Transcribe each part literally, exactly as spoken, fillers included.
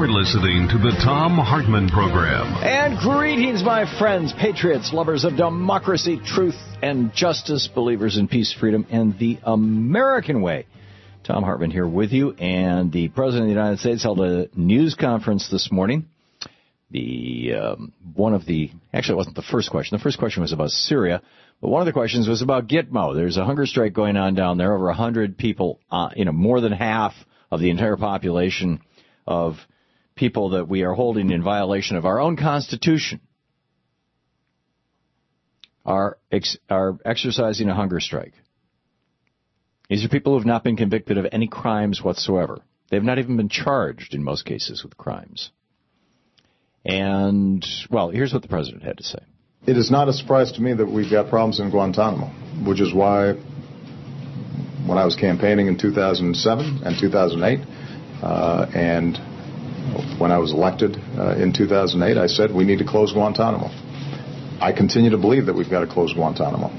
You're listening to the Thom Hartmann Program. And greetings, my friends, patriots, lovers of democracy, truth, and justice, believers in peace, freedom, and the American way. Thom Hartmann here with you, and the President of the United States held a news conference this morning. The um, one of the, actually it wasn't the first question. The first question was about Syria, but one of the questions was about Gitmo. There's a hunger strike going on down there. Over one hundred people, uh, you know, more than half of the entire population of people that we are holding in violation of our own Constitution are ex- are exercising a hunger strike. These are people who have not been convicted of any crimes whatsoever. They've not even been charged in most cases with crimes. And, well, here's what the president had to say. It is not a surprise to me that we've got problems in Guantanamo, which is why when I was campaigning in two thousand seven and two thousand eight, uh, and when I was elected uh, in two thousand eight, I said we need to close Guantanamo. I continue to believe that we've got to close Guantanamo.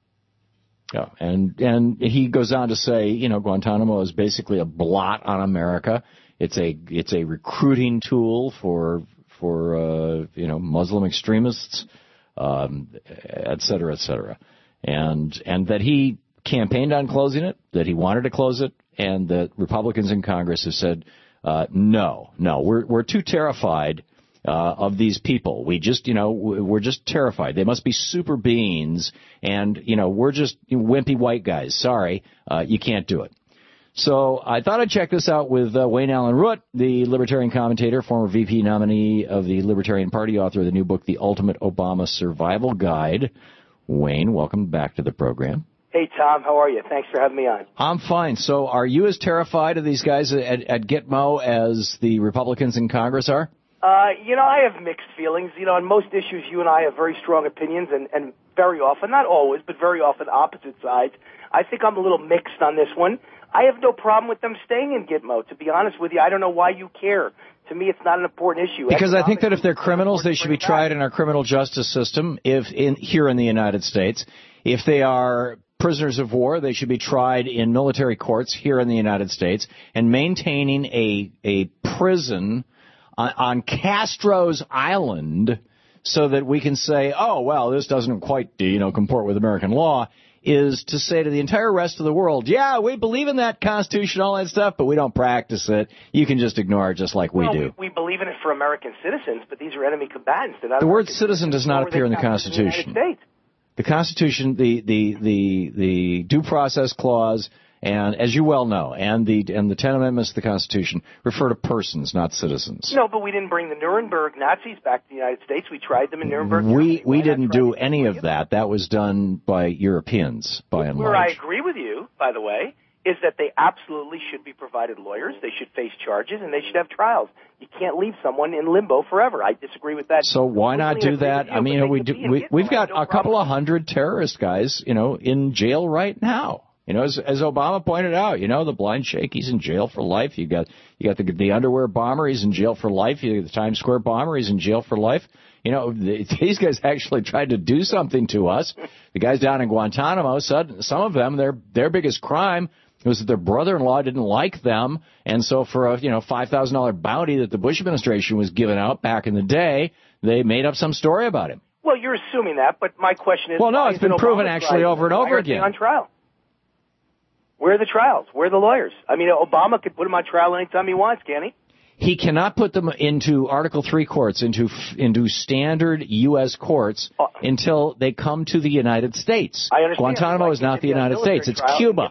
Yeah, and and he goes on to say, you know, Guantanamo is basically a blot on America. It's a it's a recruiting tool for for uh, you know Muslim extremists, um, et cetera, et cetera, and and that he campaigned on closing it, that he wanted to close it, and that Republicans in Congress have said, uh, no, no, we're we're too terrified uh, of these people. We just, you know, we're just terrified. They must be super beings, and, you know, we're just wimpy white guys. Sorry, uh, you can't do it. So I thought I'd check this out with uh, Wayne Allen Root, the Libertarian commentator, former V P nominee of the Libertarian Party, author of the new book, The Ultimate Obama Survival Guide. Wayne, welcome back to the program. Hey, Tom, how are you? Thanks for having me on. I'm fine. So are you as terrified of these guys at, at Gitmo as the Republicans in Congress are? Uh, you know, I have mixed feelings. You know, on most issues, you and I have very strong opinions, and, and very often, not always, but very often opposite sides. I think I'm a little mixed on this one. I have no problem with them staying in Gitmo, to be honest with you. I don't know why you care. To me, it's not an important issue. Because I think that if they're criminals, they should be tried in our criminal justice system if in here in the United States. If they are prisoners of war, they should be tried in military courts here in the United States. And maintaining a a prison on, on Castro's Island so that we can say, oh, well, this doesn't quite, you know, comport with American law, is to say to the entire rest of the world, yeah, we believe in that Constitution, all that stuff, but we don't practice it. You can just ignore it just like we well, do. We, we believe in it for American citizens, but these are enemy combatants. They're not the word citizen does not appear in the Constitution. The, the Constitution, the, the, the, the due process clause, and as you well know, and the and the Ten Amendments to the Constitution refer to persons, not citizens. No, but we didn't bring the Nuremberg Nazis back to the United States. We tried them in Nuremberg. We we didn't do any of that. That was done by Europeans, by and large. Where I agree with you, by the way, is that they absolutely should be provided lawyers. They should face charges, and they should have trials. You can't leave someone in limbo forever. I disagree with that. So why not do that? You, I mean, you know, we do, we, we've got a couple of hundred terrorist guys, you know, in jail right now. You know, as, as Obama pointed out, you know, the blind sheikh, he's in jail for life. You got you got the, the underwear bomber, he's in jail for life. You got the Times Square bomber, he's in jail for life. You know, the, these guys actually tried to do something to us. The guys down in Guantanamo said some of them, their their biggest crime was that their brother-in-law didn't like them, and so for a you know five thousand dollars bounty that the Bush administration was giving out back in the day, they made up some story about him. Well, you're assuming that, but my question is, well, no, it's been proven Obama actually over and over again on trial. Where are the trials? Where are the lawyers? I mean, Obama could put them on trial anytime he wants, can't he? He cannot put them into Article three courts, into into standard U S courts, uh, until they come to the United States. I understand. Guantanamo is not the United States. It's Cuba.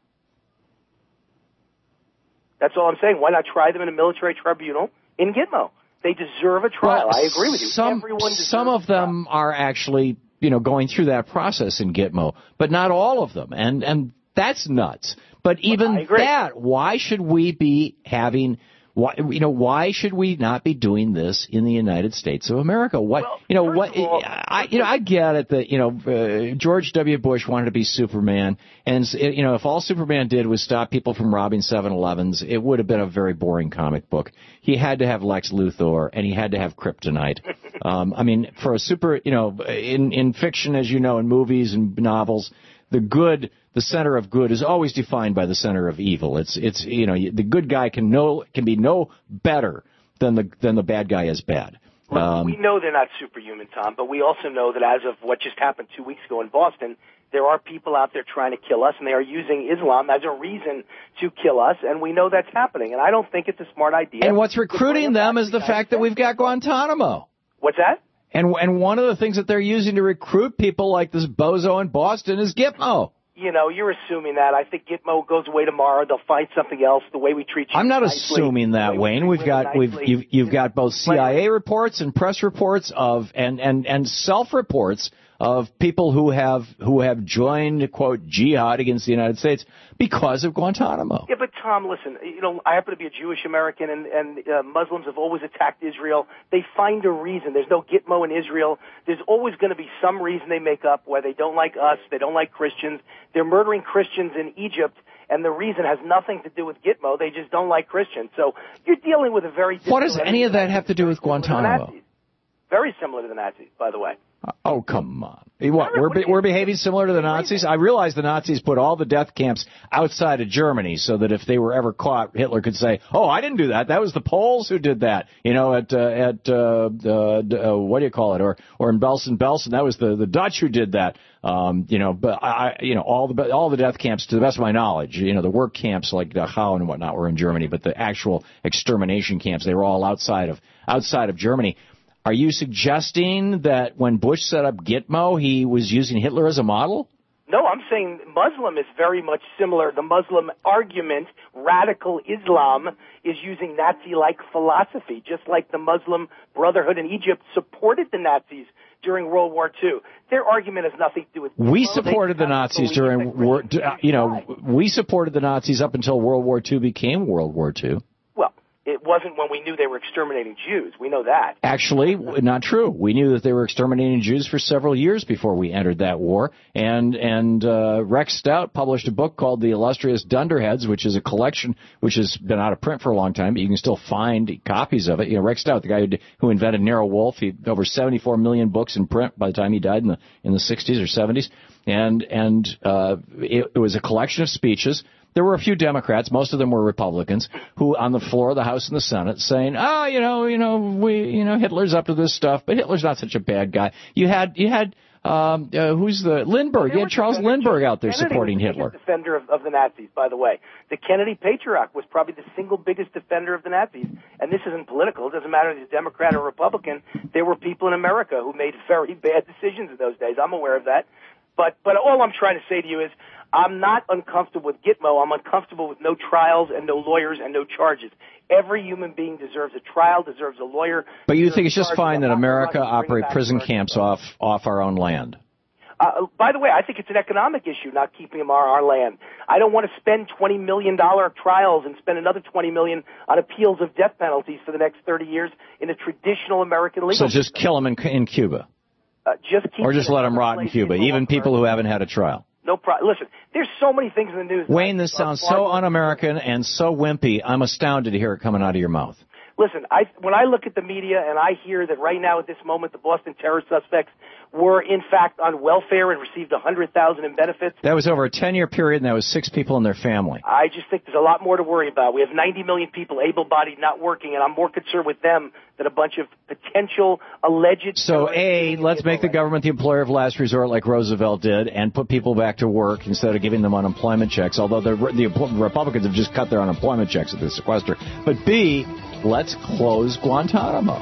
That's all I'm saying. Why not try them in a military tribunal in Gitmo? They deserve a trial. Well, I agree with you. Some, Everyone some of them are actually, you know, going through that process in Gitmo, but not all of them. And and that's nuts. But even that, why should we be having, why, you know, why should we not be doing this in the United States of America? What, well, you know, what, all, I, you know, I get it that, you know, uh, George W. Bush wanted to be Superman. And, you know, if all Superman did was stop people from robbing seven elevens, it would have been a very boring comic book. He had to have Lex Luthor, and he had to have Kryptonite. um, I mean, for a super, you know, in, in fiction, as you know, in movies and novels, the good, the center of good is always defined by the center of evil. It's, it's, you know, the good guy can no, can be no better then the then the bad guy is bad. Um, we know they're not superhuman, Tom, but we also know that as of what just happened two weeks ago in Boston, there are people out there trying to kill us, and they are using Islam as a reason to kill us, and we know that's happening. And I don't think it's a smart idea. And what's recruiting them is the fact that we've got Guantanamo. What's that? And and one of the things that they're using to recruit people like this bozo in Boston is Gitmo. You know, you're assuming that. I think Gitmo goes away tomorrow. They'll find something else. The way we treat you. I'm not nicely, assuming that, Wayne. We've got we've you've, you've got both C I A reports and press reports of and and and self reports of people who have who have joined, quote, jihad against the United States because of Guantanamo. Yeah, but Tom, listen, you know, I happen to be a Jewish American, and, and uh, Muslims have always attacked Israel. They find a reason. There's no Gitmo in Israel. There's always going to be some reason they make up why they don't like us, they don't like Christians. They're murdering Christians in Egypt, and the reason has nothing to do with Gitmo. They just don't like Christians. So you're dealing with a very... What does any of that have to do with Guantanamo? Very similar to the Nazis, by the way. Oh, come on. What, we're, be, we're behaving similar to the Nazis? I realize the Nazis put all the death camps outside of Germany so that if they were ever caught, Hitler could say, oh, I didn't do that. That was the Poles who did that. You know, at, uh, at uh, uh, uh, what do you call it? Or or in Belsen-Belsen, that was the, the Dutch who did that. Um, you know, but I, you know, all the all the death camps, to the best of my knowledge, you know, the work camps like Dachau and whatnot were in Germany, but the actual extermination camps, they were all outside of outside of Germany. Are you suggesting that when Bush set up Gitmo, he was using Hitler as a model? No, I'm saying Muslim is very much similar. The Muslim argument, radical Islam, is using Nazi-like philosophy, just like the Muslim Brotherhood in Egypt supported the Nazis during World War Two. Their argument has nothing to do with... We supported the Nazis during... War, you know, we supported the Nazis up until World War Two became World War Two. It wasn't when we knew they were exterminating Jews. We know that. Actually, not true. We knew that they were exterminating Jews for several years before we entered that war. And and uh, Rex Stout published a book called The Illustrious Dunderheads, which is a collection which has been out of print for a long time, but you can still find copies of it. You know, Rex Stout, the guy who, who invented Nero Wolfe, he had over seventy-four million books in print by the time he died in the in the sixties or seventies. And and uh, it, it was a collection of speeches. There were a few Democrats, most of them were Republicans, who on the floor of the House and the Senate saying, "Oh, you know, you know, we, you know, Hitler's up to this stuff, but Hitler's not such a bad guy." You had, you had, um, uh, who's the Lindbergh? You had Charles Lindbergh out there Kennedy supporting was the Hitler. Defender of, of the Nazis, by the way. The Kennedy Patriarch was probably the single biggest defender of the Nazis. And this isn't political. It doesn't matter if he's Democrat or Republican. There were people in America who made very bad decisions in those days. I'm aware of that. But but all I'm trying to say to you is I'm not uncomfortable with Gitmo. I'm uncomfortable with no trials and no lawyers and no charges. Every human being deserves a trial, deserves a lawyer. But you think it's just fine that America operate prison camps off off our own land? Uh, by the way, I think it's an economic issue, not keeping them on our land. I don't want to spend twenty million dollars trials and spend another twenty million dollars on appeals of death penalties for the next thirty years in a traditional American legal system. So just kill them in, in Cuba? Uh, just keep or just let them rot in Cuba, even people who haven't had a trial? No problem. Listen, there's so many things in the news. Wayne, this sounds so un-American and so wimpy. I'm astounded to hear it coming out of your mouth. Listen, I, when I look at the media and I hear that right now at this moment the Boston terror suspects were in fact on welfare and received one hundred thousand dollars in benefits. That was over a ten-year period, and that was six people and their family. I just think there's a lot more to worry about. We have ninety million people able-bodied not working, and I'm more concerned with them than a bunch of potential alleged... So, A, let's make the government the employer of last resort like Roosevelt did and put people back to work instead of giving them unemployment checks, although the, the Republicans have just cut their unemployment checks at the sequester. But, B, let's close Guantanamo.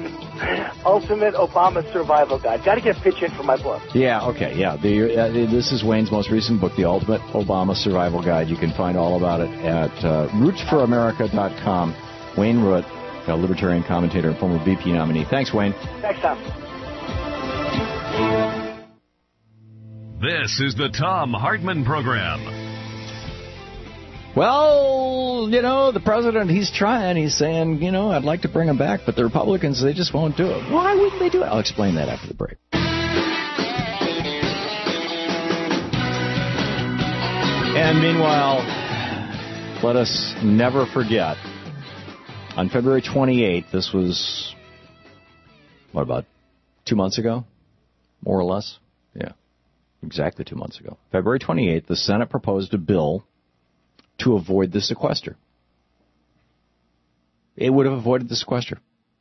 Ultimate Obama Survival Guide. Got to get a pitch in for my book. Yeah, okay, yeah. The, uh, this is Wayne's most recent book, The Ultimate Obama Survival Guide. You can find all about it at uh, roots for america dot com. Wayne Root, a libertarian commentator and former V P nominee. Thanks, Wayne. Thanks, Tom. This is the Thom Hartmann Program. Well, you know, the president, he's trying. He's saying, you know, I'd like to bring him back, but the Republicans, they just won't do it. Why wouldn't they do it? I'll explain that after the break. And meanwhile, let us never forget, on February twenty-eighth, this was, what, about two months ago? More or less? Yeah, exactly two months ago. February twenty-eighth, the Senate proposed a bill to avoid the sequester. it would have avoided the sequester.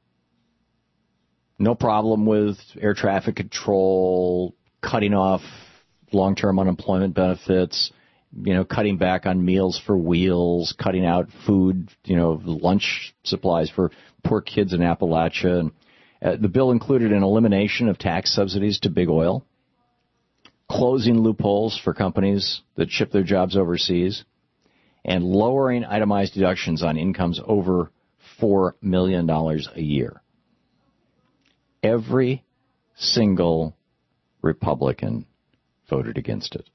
No problem with air traffic control, cutting off long-term unemployment benefits, you know, cutting back on Meals for Wheels, cutting out food, you know, lunch supplies for poor kids in Appalachia. And, uh, the bill included an elimination of tax subsidies to big oil, closing loopholes for companies that ship their jobs overseas, and lowering itemized deductions on incomes over four million dollars a year. Every single Republican voted against it.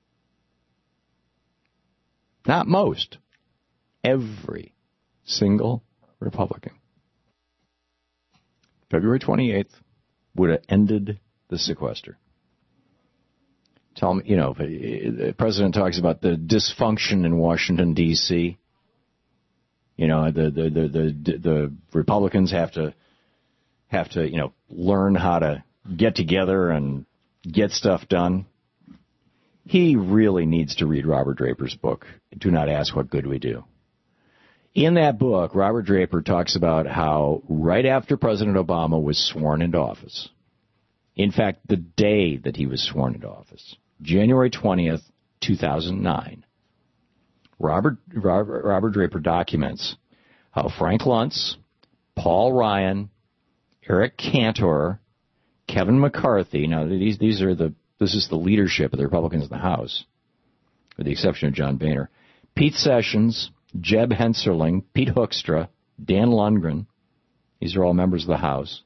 Not most. Every single Republican. February twenty-eighth would have ended the sequester. Tell me, you know, the president talks about the dysfunction in Washington, D C You know, the the the the, the Republicans have to have to, you know, learn how to get together and get stuff done. He really needs to read Robert Draper's book, Do Not Ask What Good We Do. In that book, Robert Draper talks about how right after President Obama was sworn into office, in fact, the day that he was sworn into office, January twentieth, two thousand nine, Robert, Robert, Robert Draper documents how Frank Luntz, Paul Ryan, Eric Cantor, Kevin McCarthy, now these these are the this is the leadership of the Republicans in the House, with the exception of John Boehner, Pete Sessions, Jeb Hensarling, Pete Hoekstra, Dan Lundgren, these are all members of the House.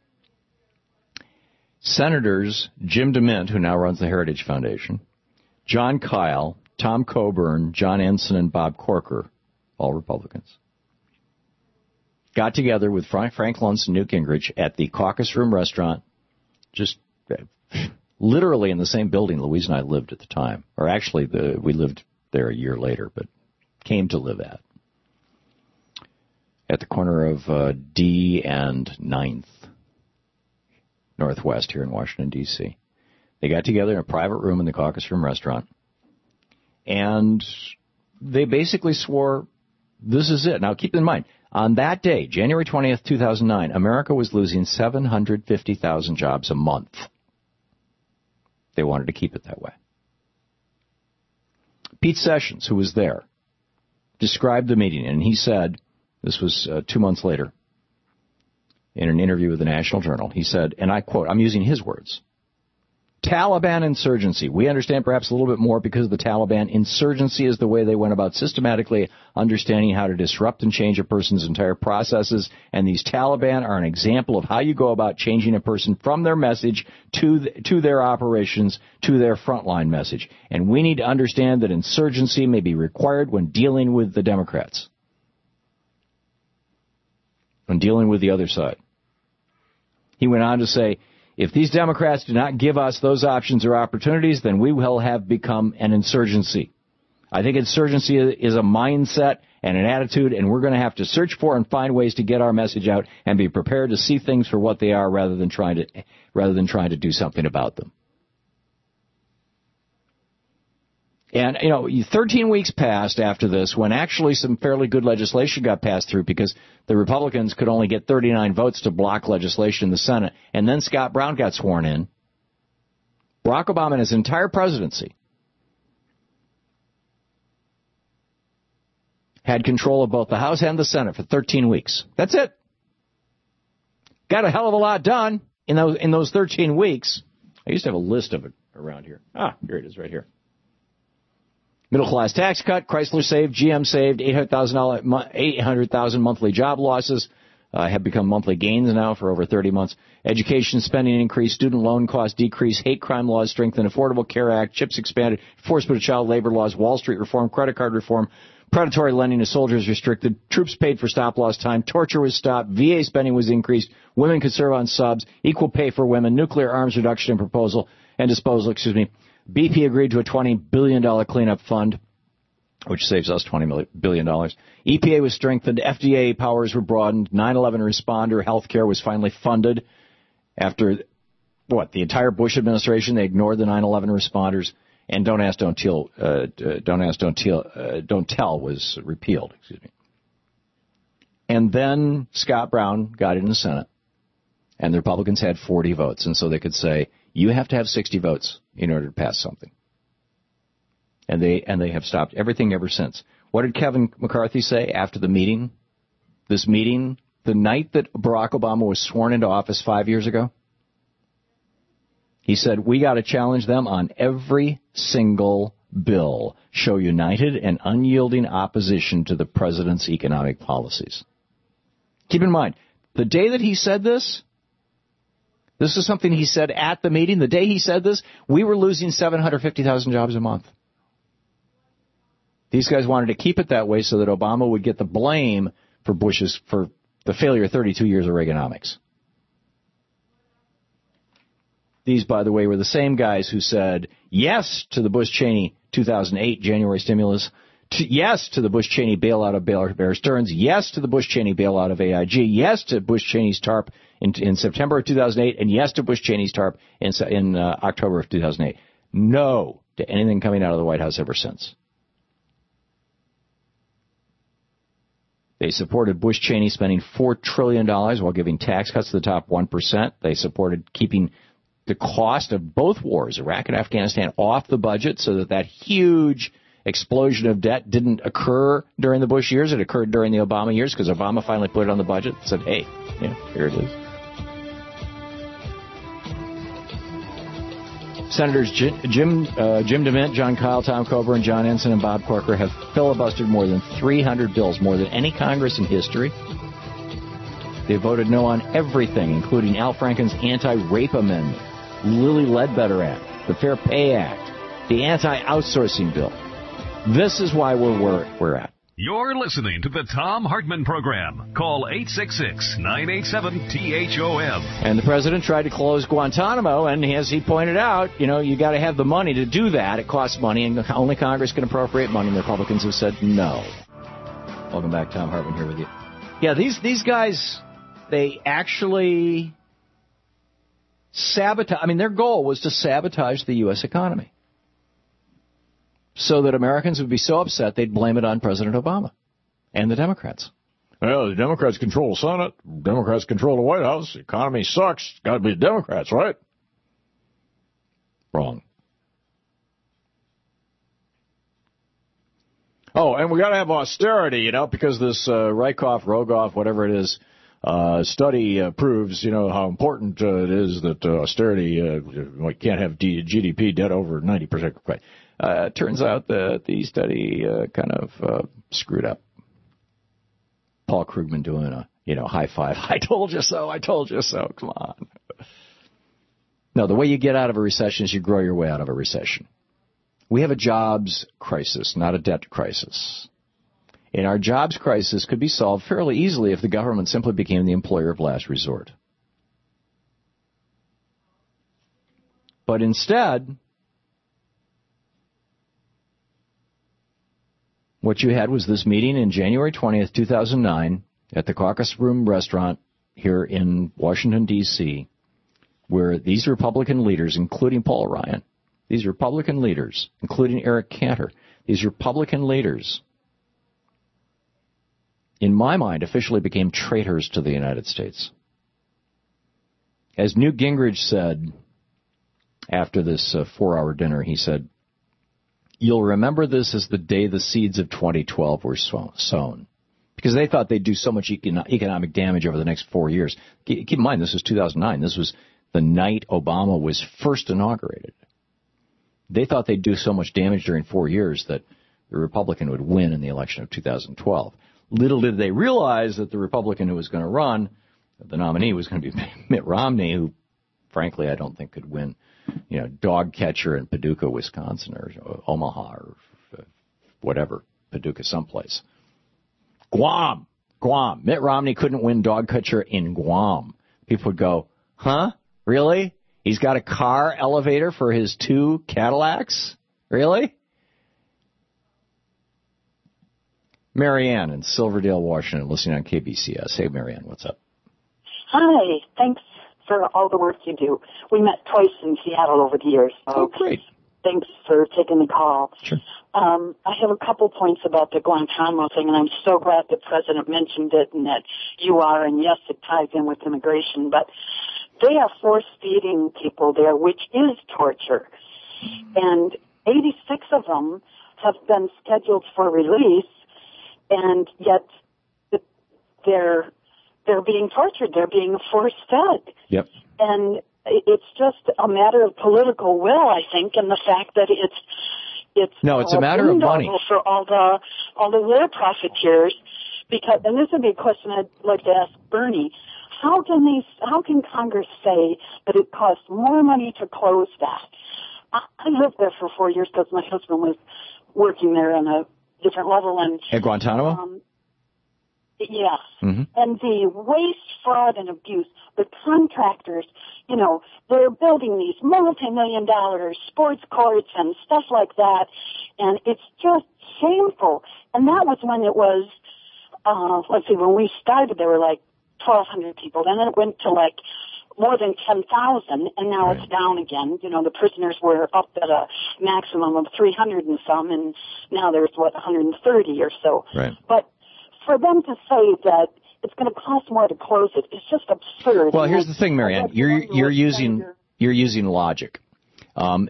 Senators Jim DeMint, who now runs the Heritage Foundation, John Kyle, Tom Coburn, John Ensign, and Bob Corker, all Republicans, got together with Frank, Frank Luntz and Newt Gingrich at the Caucus Room restaurant, just literally in the same building Louise and I lived at the time. Or actually, the, we lived there a year later, but came to live at. At the corner of uh, D and ninth, Northwest here in Washington, D C They got together in a private room in the Caucus Room restaurant, and they basically swore, this is it. Now, keep in mind, on that day, January twentieth, two thousand nine, America was losing seven hundred fifty thousand jobs a month. They wanted to keep it that way. Pete Sessions, who was there, described the meeting, and he said, this was uh, two months later, in an interview with the National Journal, he said, and I quote, I'm using his words, Taliban insurgency. We understand perhaps a little bit more because of the Taliban. Insurgency is the way they went about systematically understanding how to disrupt and change a person's entire processes. And these Taliban are an example of how you go about changing a person from their message to the, to their operations, to their frontline message. And we need to understand that insurgency may be required when dealing with the Democrats, when dealing with the other side. He went on to say, if these Democrats do not give us those options or opportunities, then we will have become an insurgency. I think insurgency is a mindset and an attitude, and we're going to have to search for and find ways to get our message out and be prepared to see things for what they are rather than trying to, rather than trying to do something about them. And, you know, thirteen weeks passed after this when actually some fairly good legislation got passed through because the Republicans could only get thirty-nine votes to block legislation in the Senate. And then Scott Brown got sworn in. Barack Obama and his entire presidency had control of both the House and the Senate for thirteen weeks. That's it. Got a hell of a lot done in those, in those thirteen weeks. I used to have a list of it around here. Ah, here it is right here. Middle-class tax cut, Chrysler saved, G M saved, eight hundred thousand monthly job losses uh, have become monthly gains now for over thirty months. Education spending increase, student loan costs decrease, hate crime laws strengthened, Affordable Care Act, CHIPS expanded, enforcement of child labor laws, Wall Street reform, credit card reform, predatory lending to soldiers restricted, troops paid for stop-loss time, torture was stopped, V A spending was increased, women could serve on subs, equal pay for women, nuclear arms reduction and proposal and disposal, excuse me. B P agreed to a twenty billion dollars cleanup fund, which saves us twenty billion dollars. E P A was strengthened. F D A powers were broadened. nine eleven responder health care was finally funded after, what, the entire Bush administration, they ignored the nine eleven responders. And Don't Ask, Don't Tell, uh, Don't Ask, Don't Tell, uh, Don't Tell was repealed. Excuse me. And then Scott Brown got in the Senate, and the Republicans had forty votes, and so they could say, you have to have sixty votes in order to pass something. And they and they have stopped everything ever since. What did Kevin McCarthy say after the meeting? This meeting, the night that Barack Obama was sworn into office five years ago? He said, we got to challenge them on every single bill, show united and unyielding opposition to the president's economic policies. Keep in mind, the day that he said this, this is something he said at the meeting. The day he said this, we were losing seven hundred fifty thousand jobs a month. These guys wanted to keep it that way so that Obama would get the blame for Bush's, for the failure of thirty-two years of Reaganomics. These, by the way, were the same guys who said yes to the Bush-Cheney two thousand eight January stimulus, to, yes to the Bush-Cheney bailout of Bear Stearns, yes to the Bush-Cheney bailout of A I G, yes to Bush-Cheney's TARP in, in September of two thousand eight, and yes to Bush-Cheney's TARP in, in uh, October of two thousand eight. No to anything coming out of the White House ever since. They supported Bush-Cheney spending four trillion dollars while giving tax cuts to the top one percent. They supported keeping the cost of both wars, Iraq and Afghanistan, off the budget so that that huge explosion of debt didn't occur during the Bush years. It occurred during the Obama years because Obama finally put it on the budget and said, hey, yeah, here it is. Senators Jim, Jim, uh, Jim DeMint, John Kyle, Tom Coburn, John Ensign, and Bob Corker have filibustered more than three hundred bills, more than any Congress in history. They voted no on everything, including Al Franken's anti-rape amendment, Lilly Ledbetter Act, the Fair Pay Act, the anti-outsourcing bill. This is why we're where we're at. You're listening to the Thom Hartmann Program. Call eight six six, nine eight seven, T H O M. And the president tried to close Guantanamo, and as he pointed out, you know, you got to have the money to do that. It costs money, and only Congress can appropriate money, and the Republicans have said no. Welcome back, Thom Hartmann here with you. Yeah, these these guys, they actually sabotage. I mean, their goal was to sabotage the U S economy so that Americans would be so upset they'd blame it on President Obama and the Democrats. Well, the Democrats control the Senate. Democrats control the White House. The economy sucks. It's got to be the Democrats, right? Wrong. Oh, and we got to have austerity, you know, because this uh, Rykoff, Rogoff, whatever it is, uh, study uh, proves, you know, how important uh, it is that uh, austerity, uh, we can't have D- G D P debt over ninety percent. Uh, turns out that the study uh, kind of uh, screwed up. Paul Krugman doing a, you know, high five. I told you so. I told you so. Come on. No, the way you get out of a recession is you grow your way out of a recession. We have a jobs crisis, not a debt crisis. And our jobs crisis could be solved fairly easily if the government simply became the employer of last resort. But instead, what you had was this meeting in January twentieth, two thousand nine at the Caucus Room restaurant here in Washington, D C, where these Republican leaders, including Paul Ryan, these Republican leaders, including Eric Cantor, these Republican leaders, in my mind, officially became traitors to the United States. As Newt Gingrich said after this uh, four-hour dinner, he said, you'll remember this as the day the seeds of twenty twelve were sown. Because they thought they'd do so much econ- economic damage over the next four years. Keep in mind, this was two thousand nine. This was the night Obama was first inaugurated. They thought they'd do so much damage during four years that the Republican would win in the election of two thousand twelve. Little did they realize that the Republican who was going to run, the nominee, was going to be Mitt Romney, who, frankly, I don't think could win, you know, dog catcher in Paducah, Wisconsin, or Omaha, or whatever, Paducah someplace. Guam, Guam. Mitt Romney couldn't win dog catcher in Guam. People would go, huh? Really? He's got a car elevator for his two Cadillacs? Really? Marianne in Silverdale, Washington, listening on K B C S. Hey, Marianne, what's up? Hi. Thanks for all the work you do. We met twice in Seattle over the years. So oh, great. Thanks for taking the call. Sure. Um, I have a couple points about the Guantanamo thing, and I'm so glad the President mentioned it and that you are, and yes, it ties in with immigration, but they are force-feeding people there, which is torture. And eighty-six of them have been scheduled for release, and yet they're they're being tortured. They're being force-fed. Yep. And it's just a matter of political will, I think, and the fact that it's it's no, it's a matter of money for all the all the war profiteers. Because, and this would be a question I'd like to ask Bernie: How can these? How can Congress say that it costs more money to close that? I, I lived there for four years because my husband was working there on a different level, and at Guantanamo. Um, Yes. Mm-hmm. And the waste, fraud, and abuse, the contractors, you know, they're building these multi-million dollar sports courts and stuff like that, and it's just shameful. And that was when it was, uh, let's see, when we started, there were like twelve hundred people. Then it went to like more than ten thousand, and now right. It's down again. You know, the prisoners were up at a maximum of three hundred and some, and now there's, what, one hundred thirty or so. Right. But for them to say that it's going to cost more to close it, it's just absurd. Well, here's the thing, Marianne. You're you're using you're using logic, um,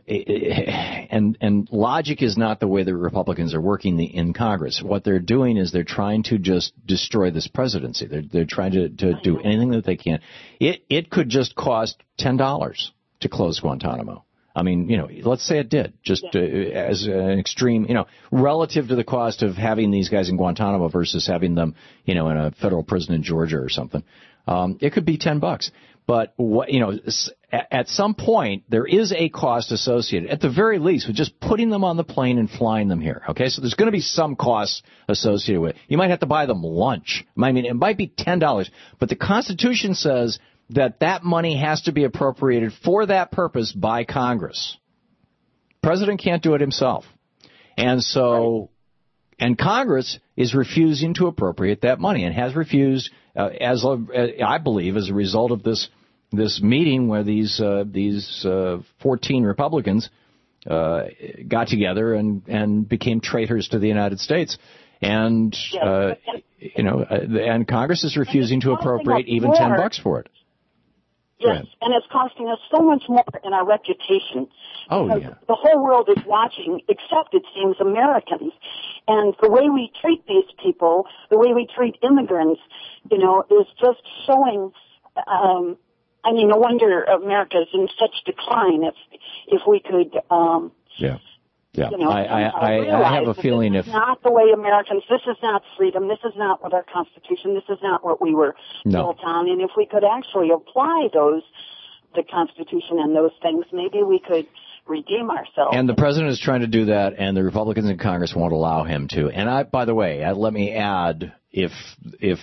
and and logic is not the way the Republicans are working the, in Congress. What they're doing is they're trying to just destroy this presidency. They're they're trying to, to do anything that they can. It it could just cost ten dollars to close Guantanamo. I mean, you know, let's say it did, just uh, as an extreme, you know, relative to the cost of having these guys in Guantanamo versus having them, you know, in a federal prison in Georgia or something. Um, it could be ten bucks. But, what, you know, at some point, there is a cost associated, at the very least, with just putting them on the plane and flying them here. Okay, so there's going to be some costs associated with it. You might have to buy them lunch. I mean, it might be ten dollars. But the Constitution says that that money has to be appropriated for that purpose by Congress. President can't do it himself. And so, and Congress is refusing to appropriate that money and has refused, uh, as uh, I believe, as a result of this this meeting where these uh, these uh, fourteen Republicans uh, got together and, and became traitors to the United States. And, uh, you know, and Congress is refusing to appropriate even ten bucks for it. Yes, and it's costing us so much more in our reputation. Oh, because yeah. The whole world is watching, except, it seems, Americans. And the way we treat these people, the way we treat immigrants, you know, is just showing, um, I mean, no wonder America's in such decline if, if we could, um, yeah. Yeah, you know, I, I, I, I have a feeling this if... This is not the way Americans, this is not freedom, this is not what our Constitution, this is not what we were no. built on, and if we could actually apply those, the Constitution and those things, maybe we could redeem ourselves. And the President is trying to do that, and the Republicans in Congress won't allow him to. And I, by the way, I, let me add, if if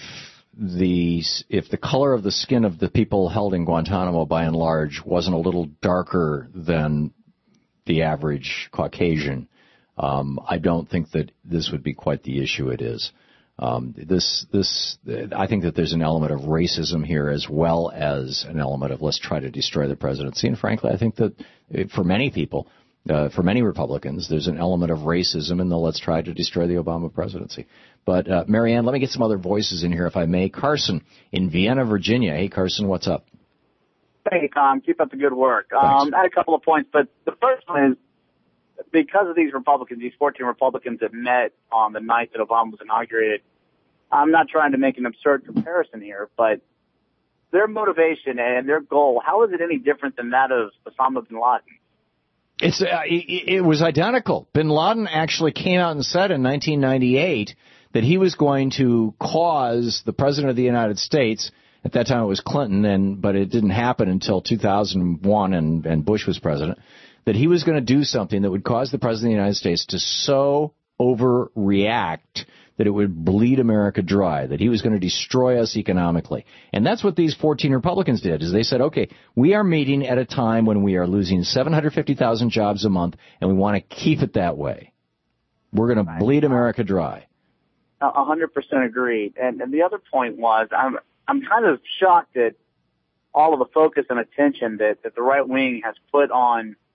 the if the color of the skin of the people held in Guantanamo, by and large, wasn't a little darker than the average Caucasian, um, I don't think that this would be quite the issue it is. Um, this, this, I think that there's an element of racism here as well as an element of let's try to destroy the presidency. And frankly, I think that for many people, uh, for many Republicans, there's an element of racism in the let's try to destroy the Obama presidency. But, uh, Marianne, let me get some other voices in here if I may. Carson in Vienna, Virginia. Hey, Carson, what's up? Hey, Tom, keep up the good work. Um, I had a couple of points, but the first one is because of these Republicans, these fourteen Republicans that met on the night that Obama was inaugurated, I'm not trying to make an absurd comparison here, but their motivation and their goal, how is it any different than that of Osama bin Laden? It's uh, it, it was identical. Bin Laden actually came out and said in nineteen ninety-eight that he was going to cause the President of the United States, at that time it was Clinton, and but it didn't happen until two thousand one and, and Bush was president, that he was going to do something that would cause the President of the United States to so overreact that it would bleed America dry, that he was going to destroy us economically. And that's what these fourteen Republicans did, is they said, okay, we are meeting at a time when we are losing seven hundred fifty thousand jobs a month, and we want to keep it that way. We're going to bleed America dry. A hundred percent agreed. And, and the other point was, I'm I'm kind of shocked at all of the focus and attention that, that the right wing has put on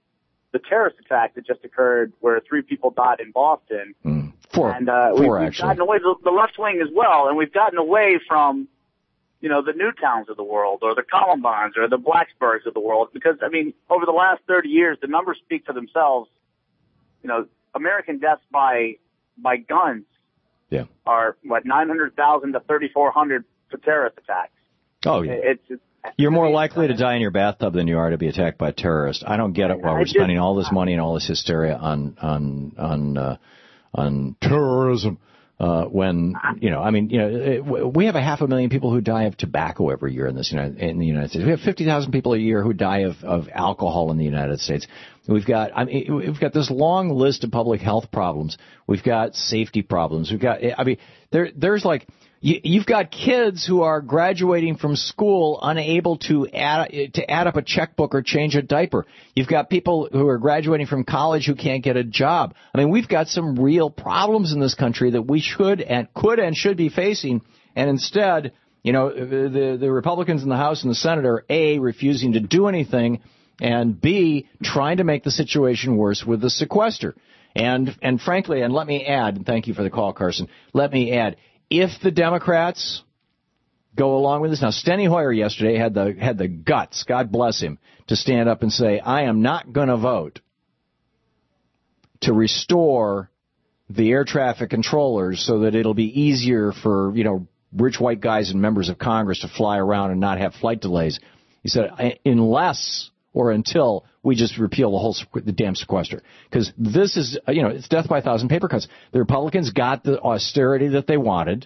the terrorist attack that just occurred where three people died in Boston. Mm. Four. And uh, Four, we've, we've actually. gotten away, the, the left wing as well, and we've gotten away from, you know, the Newtowns of the world or the Columbines or the Blacksburgs of the world because, I mean, over the last thirty years, the numbers speak for themselves. You know, American deaths by by guns yeah. are, what, nine hundred thousand to thirty-four hundred for terrorist attacks. Oh, yeah. It's, it's, You're more likely to die in your bathtub than you are to be attacked by a terrorist. I don't get it why we're just, spending all this money and all this hysteria on on on uh, on terrorism. Uh, when, you know, I mean, you know, it, we have a half a million people who die of tobacco every year in this United, in the United States. We have fifty thousand people a year who die of, of alcohol in the United States. We've got, I mean, we've got this long list of public health problems. We've got safety problems. We've got, I mean, there, there's like, you, you've got kids who are graduating from school unable to add to add up a checkbook or change a diaper. You've got people who are graduating from college who can't get a job. I mean, we've got some real problems in this country that we should and could and should be facing. And instead, you know, the the Republicans in the House and the Senate are A, refusing to do anything, and B, trying to make the situation worse with the sequester. And and frankly, and let me add, and thank you for the call, Carson, let me add, if the Democrats go along with this, now Steny Hoyer yesterday had the had the guts, God bless him, to stand up and say, I am not going to vote to restore the air traffic controllers so that it'll be easier for, you know, rich white guys and members of Congress to fly around and not have flight delays. He said, unless or until we just repeal the whole the damn sequester. Because this is, you know, it's death by a thousand paper cuts. The Republicans got the austerity that they wanted,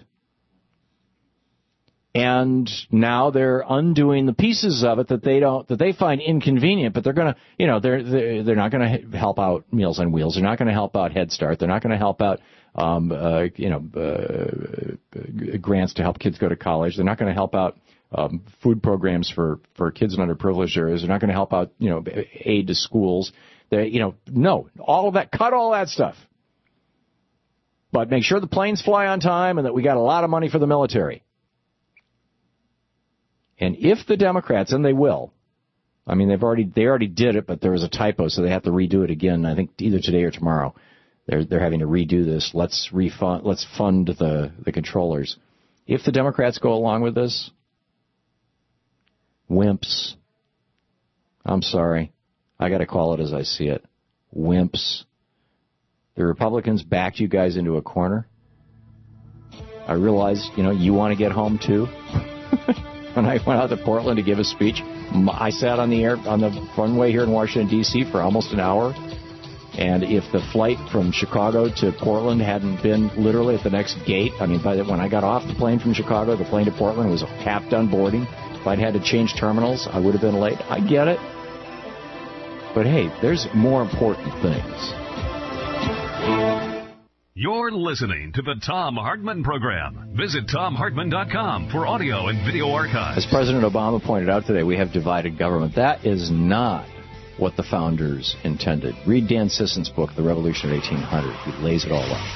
and now they're undoing the pieces of it that they don't that they find inconvenient. But they're going to, you know, they're they're, they're not going to help out Meals on Wheels. They're not going to help out Head Start. They're not going to help out, um, uh, you know, uh, grants to help kids go to college. They're not going to help out Um, food programs for, for kids in underprivileged areas. They're not going to help out, you know, aid to schools. They, you know, no, all of that, cut all that stuff. But make sure the planes fly on time and that we got a lot of money for the military. And if the Democrats, and they will, I mean, they've already, they already did it, but there was a typo, so they have to redo it again. I think either today or tomorrow. They're, they're having to redo this. Let's refund, let's fund the, the controllers. If the Democrats go along with this, wimps. I'm sorry. I got to call it as I see it. Wimps. The Republicans backed you guys into a corner. I realize, you know, you want to get home too. When I went out to Portland to give a speech, I sat on the air on the runway here in Washington, D C for almost an hour. And if the flight from Chicago to Portland hadn't been literally at the next gate, I mean, by the, when I got off the plane from Chicago, the plane to Portland was half done boarding. If I'd had to change terminals, I would have been late. I get it. But hey, there's more important things. You're listening to the Thom Hartmann Program. Visit Thom Hartmann dot com for audio and video archives. As President Obama pointed out today, we have divided government. That is not what the founders intended. Read Dan Sisson's book, The Revolution of eighteen hundred. He lays it all out.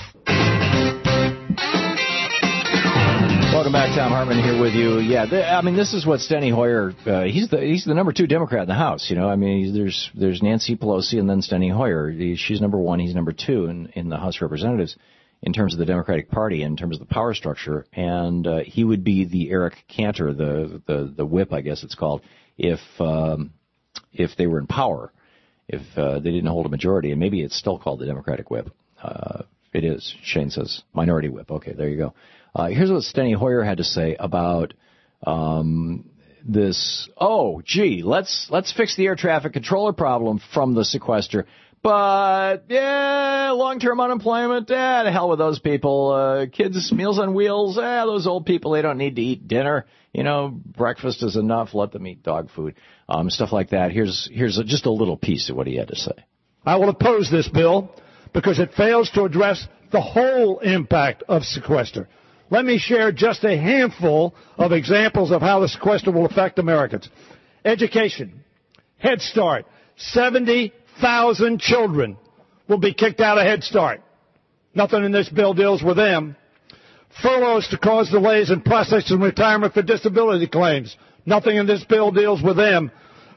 Welcome back, Thom Hartmann here with you. Yeah, th- I mean, this is what Steny Hoyer. Uh, he's the he's the number two Democrat in the House. You know, I mean, there's there's Nancy Pelosi and then Steny Hoyer. She's number one. He's number two in in the House of Representatives in terms of the Democratic Party, in terms of the power structure. And uh, he would be the Eric Cantor, the the the whip, I guess it's called, if um, if they were in power, if uh, they didn't hold a majority, and maybe it's still called the Democratic whip. Uh, it is. Shane says minority whip. Okay, there you go. Uh, here's what Steny Hoyer had to say about um, this. Oh, gee, let's let's fix the air traffic controller problem from the sequester. But, yeah, long-term unemployment, eh, to hell with those people. Uh, kids, Meals on Wheels, eh, those old people, they don't need to eat dinner. You know, breakfast is enough. Let them eat dog food. Um, stuff like that. Here's here's a, just a little piece of what he had to say. I will oppose this bill because it fails to address the whole impact of sequester. Let me share just a handful of examples of how the sequester will affect Americans. Education, Head Start, seventy thousand children will be kicked out of Head Start. Nothing in this bill deals with them. Furloughs to cause delays in processing retirement for disability claims. Nothing in this bill deals with them.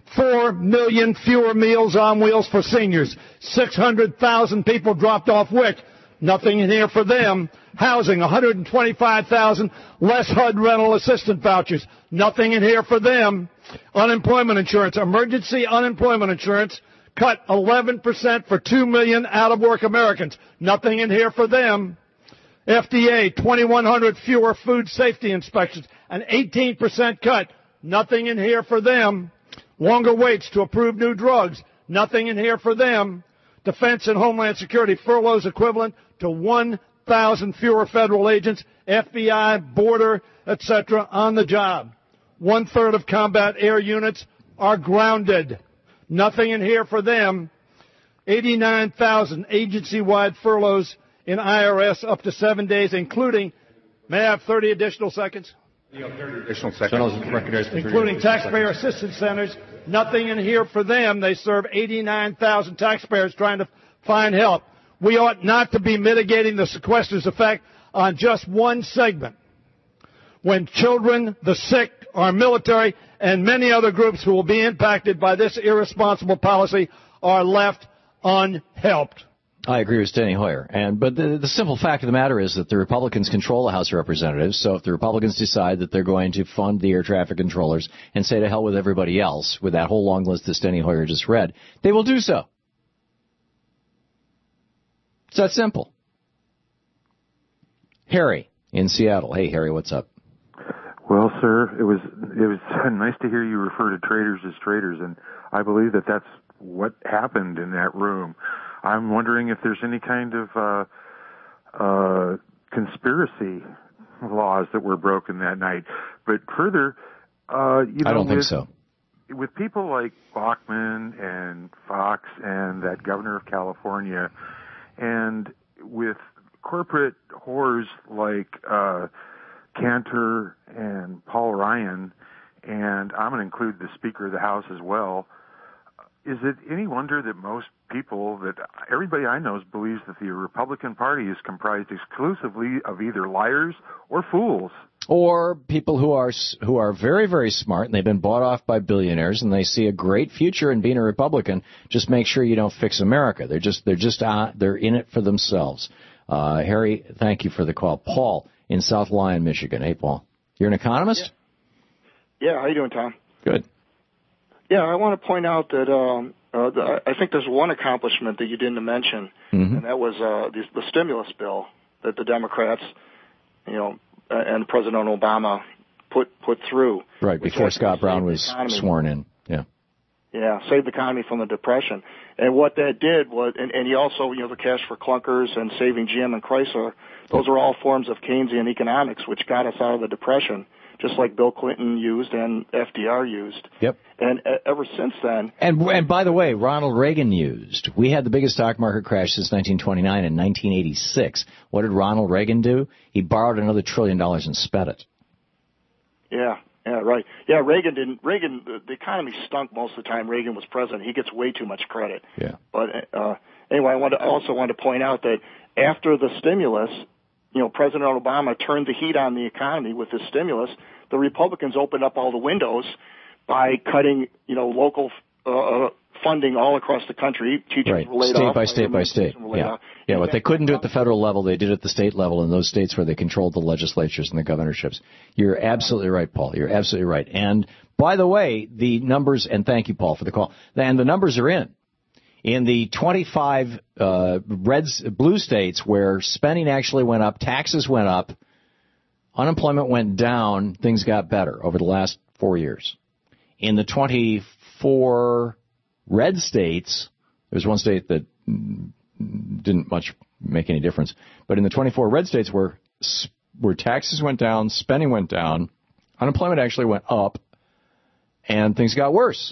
Four million fewer Meals on Wheels for seniors. six hundred thousand people dropped off W I C. Nothing in here for them. Housing, one hundred twenty-five thousand less H U D rental assistance vouchers. Nothing in here for them. Unemployment insurance, emergency unemployment insurance, cut eleven percent for two million out-of-work Americans. Nothing in here for them. F D A, twenty-one hundred fewer food safety inspections, an eighteen percent cut. Nothing in here for them. Longer waits to approve new drugs. Nothing in here for them. Defense and Homeland Security furloughs equivalent to one thousand fewer federal agents, F B I, border, et cetera, on the job. One-third of combat air units are grounded. Nothing in here for them. eighty-nine thousand agency-wide furloughs in I R S up to seven days, including, may I have thirty additional seconds? Additional seconds. Including taxpayer assistance centers. Nothing in here for them. They serve eighty-nine thousand taxpayers trying to find help. We ought not to be mitigating the sequester's effect on just one segment. When children, the sick, our military, and many other groups who will be impacted by this irresponsible policy are left unhelped. I agree with Steny Hoyer. And, but the, the simple fact of the matter is that the Republicans control the House of Representatives, so if the Republicans decide that they're going to fund the air traffic controllers and say to hell with everybody else, with that whole long list that Steny Hoyer just read, they will do so. It's that simple. Harry in Seattle. Hey, Harry, what's up? Well, sir, it was it was nice to hear you refer to traitors as traitors, and I believe that that's what happened in that room. I'm wondering if there's any kind of uh, uh, conspiracy laws that were broken that night. But further, uh, you know, I don't think with, so. With people like Bachmann and Fox and that governor of California, and with corporate whores like uh, Cantor and Paul Ryan, and I'm going to include the Speaker of the House as well, is it any wonder that most people, that everybody I know believes that the Republican Party is comprised exclusively of either liars or fools? Or people who are who are very, very smart, and they've been bought off by billionaires, and they see a great future in being a Republican. Just make sure you don't fix America. They're just they're just uh, they're in it for themselves. Uh, Harry, thank you for the call. Paul in South Lyon, Michigan. Hey, Paul, you're an economist? Yeah. Yeah. How you doing, Tom? Good. Yeah, I want to point out that um, uh, the, I think there's one accomplishment that you didn't mention, mm-hmm. and that was uh, the, the stimulus bill that the Democrats, you know, and President Obama put put through. Right, before Scott Brown was sworn in. Yeah. Yeah, saved the economy from the Depression. And what that did was, and, and he also, you know, the cash for clunkers and saving G M and Chrysler, those are all forms of Keynesian economics, which got us out of the Depression, just like Bill Clinton used and F D R used. Yep. And uh, ever since then... And and by the way, Ronald Reagan used. We had the biggest stock market crash since nineteen twenty-nine in nineteen eighty-six. What did Ronald Reagan do? He borrowed another trillion dollars and spent it. Yeah, yeah, right. Yeah, Reagan didn't... Reagan, the, the economy stunk most of the time Reagan was president. He gets way too much credit. Yeah. But uh, anyway, I want to also want to point out that after the stimulus, you know, President Obama turned the heat on the economy with his stimulus. The Republicans opened up all the windows by cutting, you know, local uh, funding all across the country. Teachers right. were laid state off. by state by state. Yeah, yeah. What they couldn't do at the federal level, they did at the state level in those states where they controlled the legislatures and the governorships. You're absolutely right, Paul. You're absolutely right. And by the way, the numbers, and thank you, Paul, for the call. And the numbers are in. In the twenty-five uh, red, blue states where spending actually went up, taxes went up, unemployment went down, things got better over the last four years. In the twenty-four red states, there's one state that didn't much make any difference, but in the twenty-four red states where where taxes went down, spending went down, unemployment actually went up, and things got worse.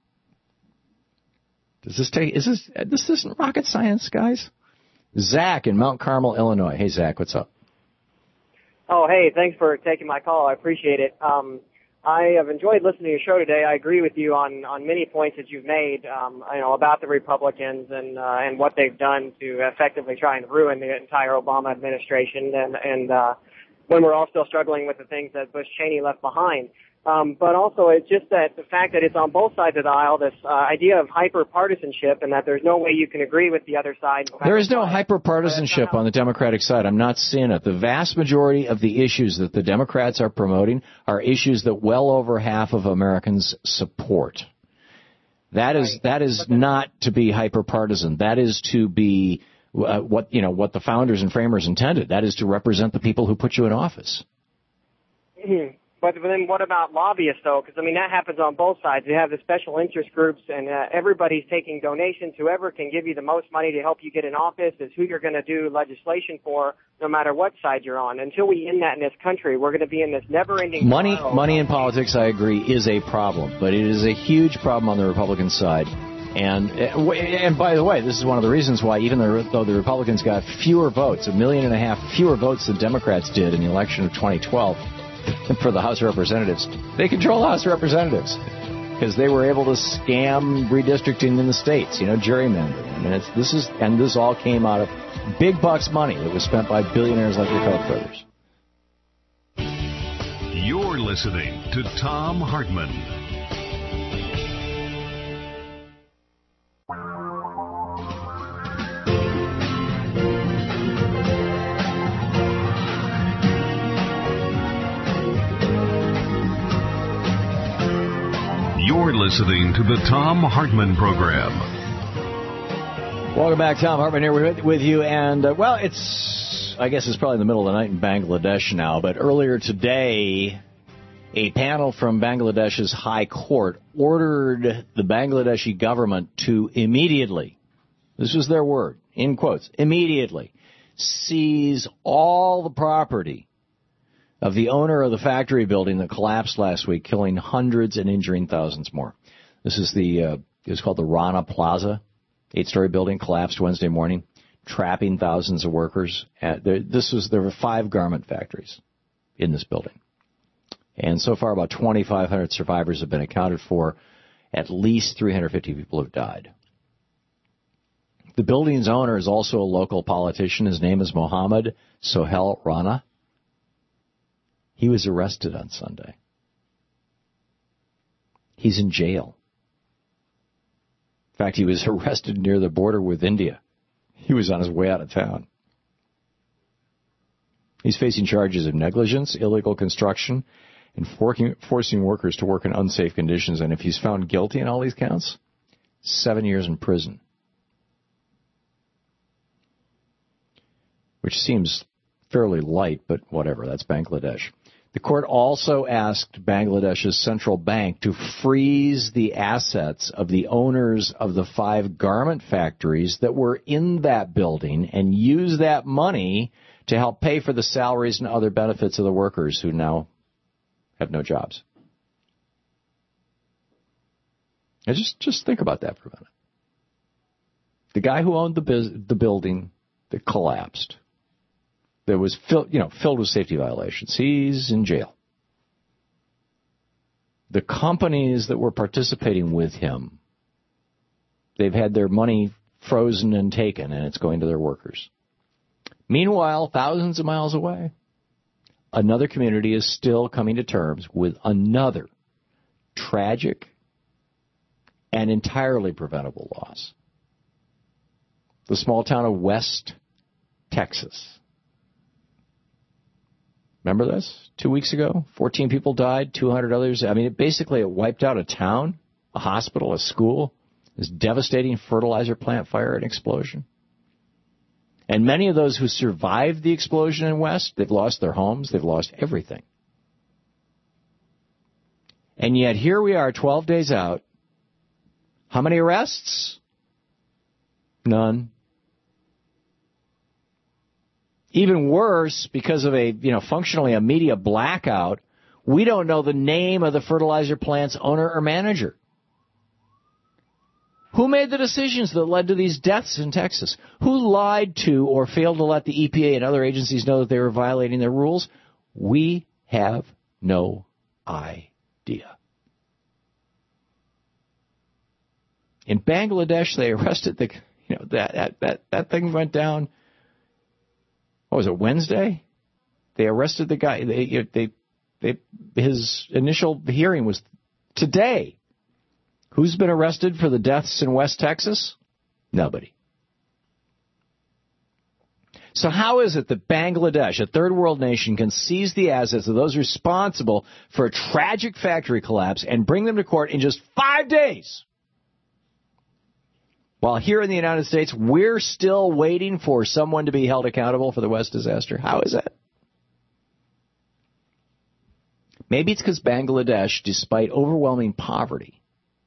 Does this take, is this, this isn't rocket science, guys? Zach in Mount Carmel, Illinois. Hey, Zach, what's up? Oh, hey, thanks for taking my call. I appreciate it. Um, I have enjoyed listening to your show today. I agree with you on, on many points that you've made, um, you know, about the Republicans and, uh, and what they've done to effectively try and ruin the entire Obama administration and, and, uh, when we're all still struggling with the things that Bush Cheney left behind. Um, but also, it's just that the fact that it's on both sides of the aisle, this uh, idea of hyper-partisanship, and that there's no way you can agree with the other side. No there is no what. hyper-partisanship on the Democratic side. I'm not seeing it. The vast majority of the issues that the Democrats are promoting are issues that well over half of Americans support. That is that is not to be hyper-partisan. That is to be uh, what you know what the founders and framers intended. That is to represent the people who put you in office. Mm-hmm. But then what about lobbyists, though? Because, I mean, that happens on both sides. You have the special interest groups, and uh, everybody's taking donations. Whoever can give you the most money to help you get in office is who you're going to do legislation for, no matter what side you're on. Until we end that in this country, we're going to be in this never-ending money. spiral. Money in politics, I agree, is a problem, but it is a huge problem on the Republican side. And and by the way, this is one of the reasons why, even though the Republicans got fewer votes, a million and a half fewer votes than Democrats did in the election of twenty twelve. For the House of Representatives, they control the House of Representatives because they were able to scam redistricting in the states, you know, gerrymandering. I mean, it's, this is and this all came out of big bucks money that was spent by billionaires like the Koch brothers. You're listening to Thom Hartmann. You're listening to the Thom Hartmann Program. Welcome back. Thom Hartmann here with, with you. And, uh, well, it's, I guess it's probably the middle of the night in Bangladesh now, but earlier today, a panel from Bangladesh's High Court ordered the Bangladeshi government to immediately, this was their word, in quotes, immediately seize all the property of the owner of the factory building that collapsed last week, killing hundreds and injuring thousands more. This is the, uh, it's called the Rana Plaza, eight-story building, collapsed Wednesday morning, trapping thousands of workers. At, there, this was, there were five garment factories in this building. And so far, about twenty-five hundred survivors have been accounted for. At least three hundred fifty people have died. The building's owner is also a local politician. His name is Mohammed Sohel Rana. He was arrested on Sunday. He's in jail. In fact, he was arrested near the border with India. He was on his way out of town. He's facing charges of negligence, illegal construction, and forking, forcing workers to work in unsafe conditions. And if he's found guilty in all these counts, seven years in prison. Which seems fairly light, but whatever, that's Bangladesh. The court also asked Bangladesh's central bank to freeze the assets of the owners of the five garment factories that were in that building and use that money to help pay for the salaries and other benefits of the workers who now have no jobs. Now just, just think about that for a minute. The guy who owned the, biz, the building that collapsed, that was filled, you know, filled with safety violations. He's in jail. The companies that were participating with him, they've had their money frozen and taken, and it's going to their workers. Meanwhile, thousands of miles away, another community is still coming to terms with another tragic and entirely preventable loss. The small town of West Texas. Remember this? Two weeks ago, fourteen people died, two hundred others. I mean, it basically it wiped out a town, a hospital, a school. This devastating fertilizer plant fire and explosion. And many of those who survived the explosion in West, they've lost their homes, they've lost everything. And yet here we are, twelve days out. How many arrests? None. Even worse, because of a, you know, functionally a media blackout, we don't know the name of the fertilizer plant's owner or manager. Who made the decisions that led to these deaths in Texas? Who lied to or failed to let the E P A and other agencies know that they were violating their rules? We have no idea. In Bangladesh, they arrested the, you know, that, that, that, that thing went down. What was it, Wednesday? They arrested the guy. They, they They, his initial hearing was today. Who's been arrested for the deaths in West Texas? Nobody. So how is it that Bangladesh, a third world nation, can seize the assets of those responsible for a tragic factory collapse and bring them to court in just five days? While here in the United States, we're still waiting for someone to be held accountable for the West disaster. How is that? Maybe it's because Bangladesh, despite overwhelming poverty,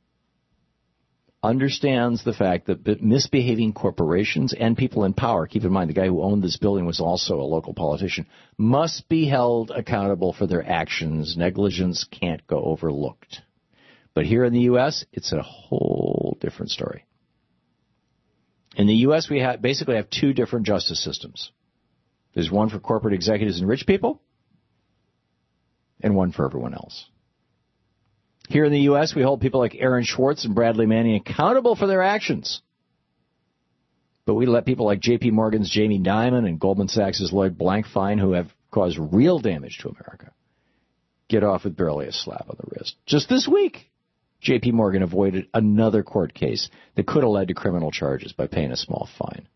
understands the fact that misbehaving corporations and people in power, keep in mind the guy who owned this building was also a local politician, must be held accountable for their actions. Negligence can't go overlooked. But here in the U S, it's a whole different story. In the U S, we have, basically have two different justice systems. There's one for corporate executives and rich people, and one for everyone else. Here in the U S, we hold people like Aaron Schwartz and Bradley Manning accountable for their actions. But we let people like J P. Morgan's Jamie Dimon and Goldman Sachs' Lloyd Blankfein, who have caused real damage to America, get off with barely a slap on the wrist. Just this week, J P. Morgan avoided another court case that could have led to criminal charges by paying a small fine.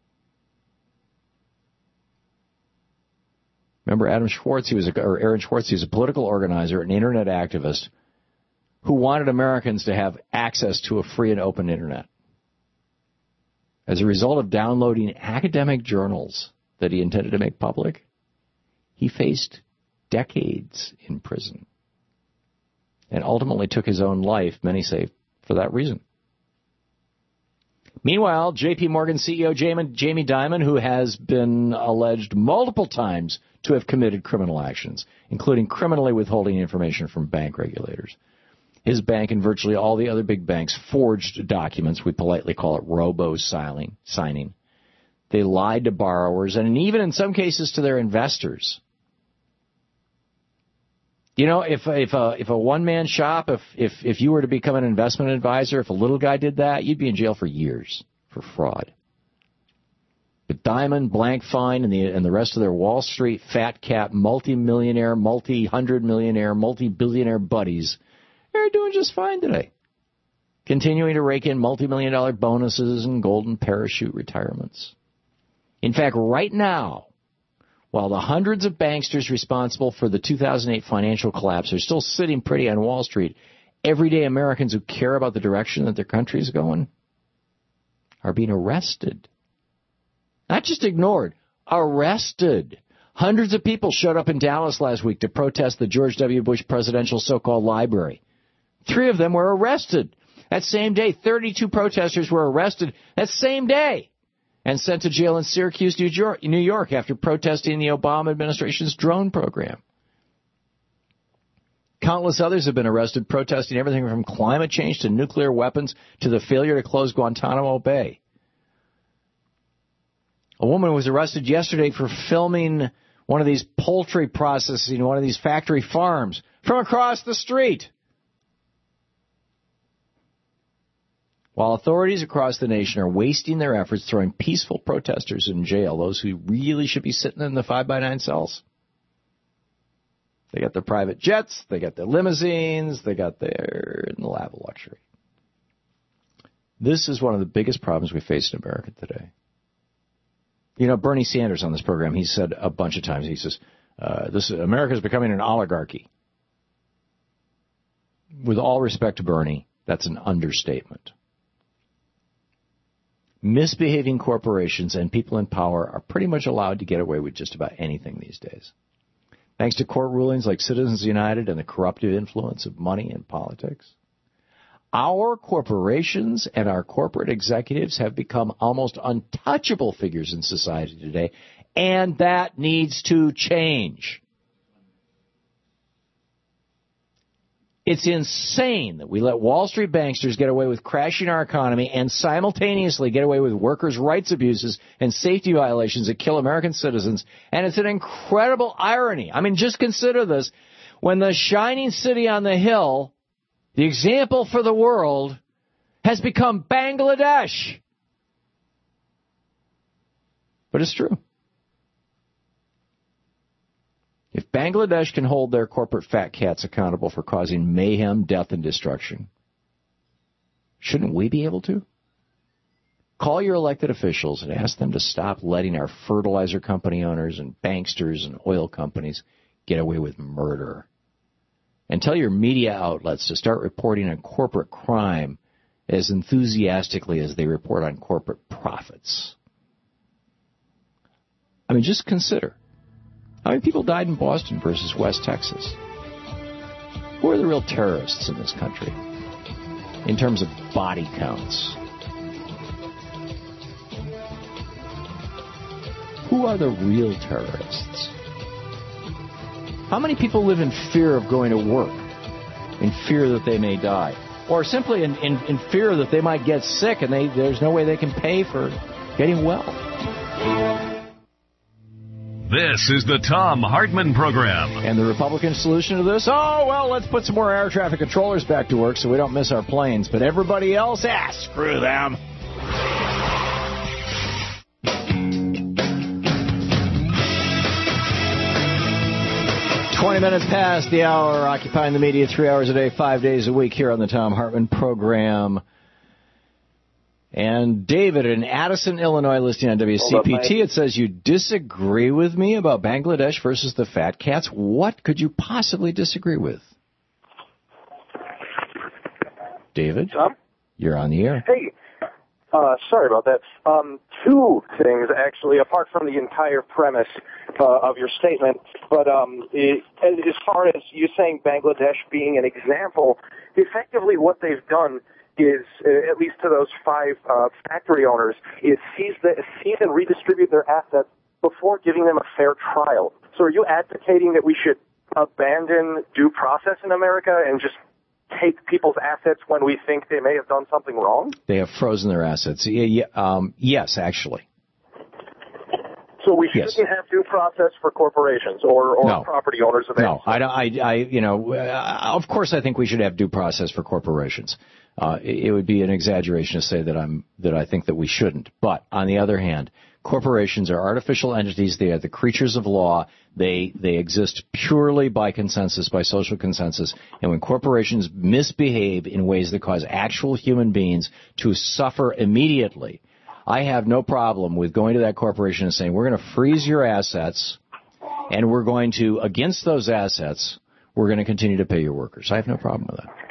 Remember Adam Schwartz? He was a, or Aaron Schwartz. He was a political organizer, an internet activist, who wanted Americans to have access to a free and open internet. As a result of downloading academic journals that he intended to make public, he faced decades in prison and ultimately took his own life, many say, for that reason. Meanwhile, J P. Morgan C E O Jamie, Jamie Dimon, who has been alleged multiple times to have committed criminal actions, including criminally withholding information from bank regulators. His bank and virtually all the other big banks forged documents. We politely call it robo-signing. signing. They lied to borrowers and even in some cases to their investors. You know, if if a if a one-man shop, if if if you were to become an investment advisor, if a little guy did that, you'd be in jail for years for fraud. But Dimon, Blankfein, and the and the rest of their Wall Street fat cap, multi-millionaire, multi-hundred millionaire, multi-billionaire buddies, they're doing just fine today, continuing to rake in multi-million dollar bonuses and golden parachute retirements. In fact, right now, while the hundreds of banksters responsible for the two thousand eight financial collapse are still sitting pretty on Wall Street, everyday Americans who care about the direction that their country is going are being arrested. Not just ignored, arrested. Hundreds of people showed up in Dallas last week to protest the George W. Bush presidential so-called library. Three of them were arrested. That same day, thirty-two protesters were arrested that same day and sent to jail in Syracuse, New York, New York after protesting the Obama administration's drone program. Countless others have been arrested protesting everything from climate change to nuclear weapons to the failure to close Guantanamo Bay. A woman was arrested yesterday for filming one of these poultry processing, one of these factory farms from across the street. While authorities across the nation are wasting their efforts throwing peaceful protesters in jail, those who really should be sitting in the five by nine cells. They got their private jets, they got their limousines, they got their in the lap of luxury. This is one of the biggest problems we face in America today. You know, Bernie Sanders on this program, he said a bunch of times, he says, uh, this America is becoming an oligarchy. With all respect to Bernie, that's an understatement. Misbehaving corporations and people in power are pretty much allowed to get away with just about anything these days. Thanks to court rulings like Citizens United and the corruptive influence of money in politics. Our corporations and our corporate executives have become almost untouchable figures in society today, and that needs to change. It's insane that we let Wall Street banksters get away with crashing our economy and simultaneously get away with workers' rights abuses and safety violations that kill American citizens. And it's an incredible irony. I mean, just consider this. When the shining city on the hill, the example for the world, has become Bangladesh. But it's true. If Bangladesh can hold their corporate fat cats accountable for causing mayhem, death, and destruction, shouldn't we be able to? Call your elected officials and ask them to stop letting our fertilizer company owners and banksters and oil companies get away with murder. And tell your media outlets to start reporting on corporate crime as enthusiastically as they report on corporate profits. I mean, just consider. How many people died in Boston versus West Texas? Who are the real terrorists in this country in terms of body counts? Who are the real terrorists? How many people live in fear of going to work, in fear that they may die, or simply in, in, in fear that they might get sick and they, there's no way they can pay for getting well? This is the Thom Hartmann Program. And the Republican solution to this? Oh, well, let's put some more air traffic controllers back to work so we don't miss our planes. But everybody else, ah, screw them. twenty minutes past the hour, occupying the media three hours a day, five days a week here on the Thom Hartmann Program. And David in Addison, Illinois, listening on W C P T, it says you disagree with me about Bangladesh versus the fat cats. What could you possibly disagree with? David, Tom? You're on the air. Hey, uh, sorry about that. Um, two things, actually, apart from the entire premise uh, of your statement. But um, it, as far as you saying Bangladesh being an example, effectively what they've done is, uh, at least to those five uh, factory owners, is seize, the, seize and redistribute their assets before giving them a fair trial. So are you advocating that we should abandon due process in America and just take people's assets when we think they may have done something wrong? They have frozen their assets. Yeah, yeah, um, yes, actually. So we shouldn't yes. have due process for corporations or, or no. property owners of No, I, I, I, you know, uh, of course I think we should have due process for corporations. Uh, it, it would be an exaggeration to say that I'm that I think that we shouldn't. But on the other hand, corporations are artificial entities. They are the creatures of law. They they exist purely by consensus, by social consensus. And when corporations misbehave in ways that cause actual human beings to suffer immediately, I have no problem with going to that corporation and saying, we're going to freeze your assets, and we're going to, against those assets, we're going to continue to pay your workers. I have no problem with that.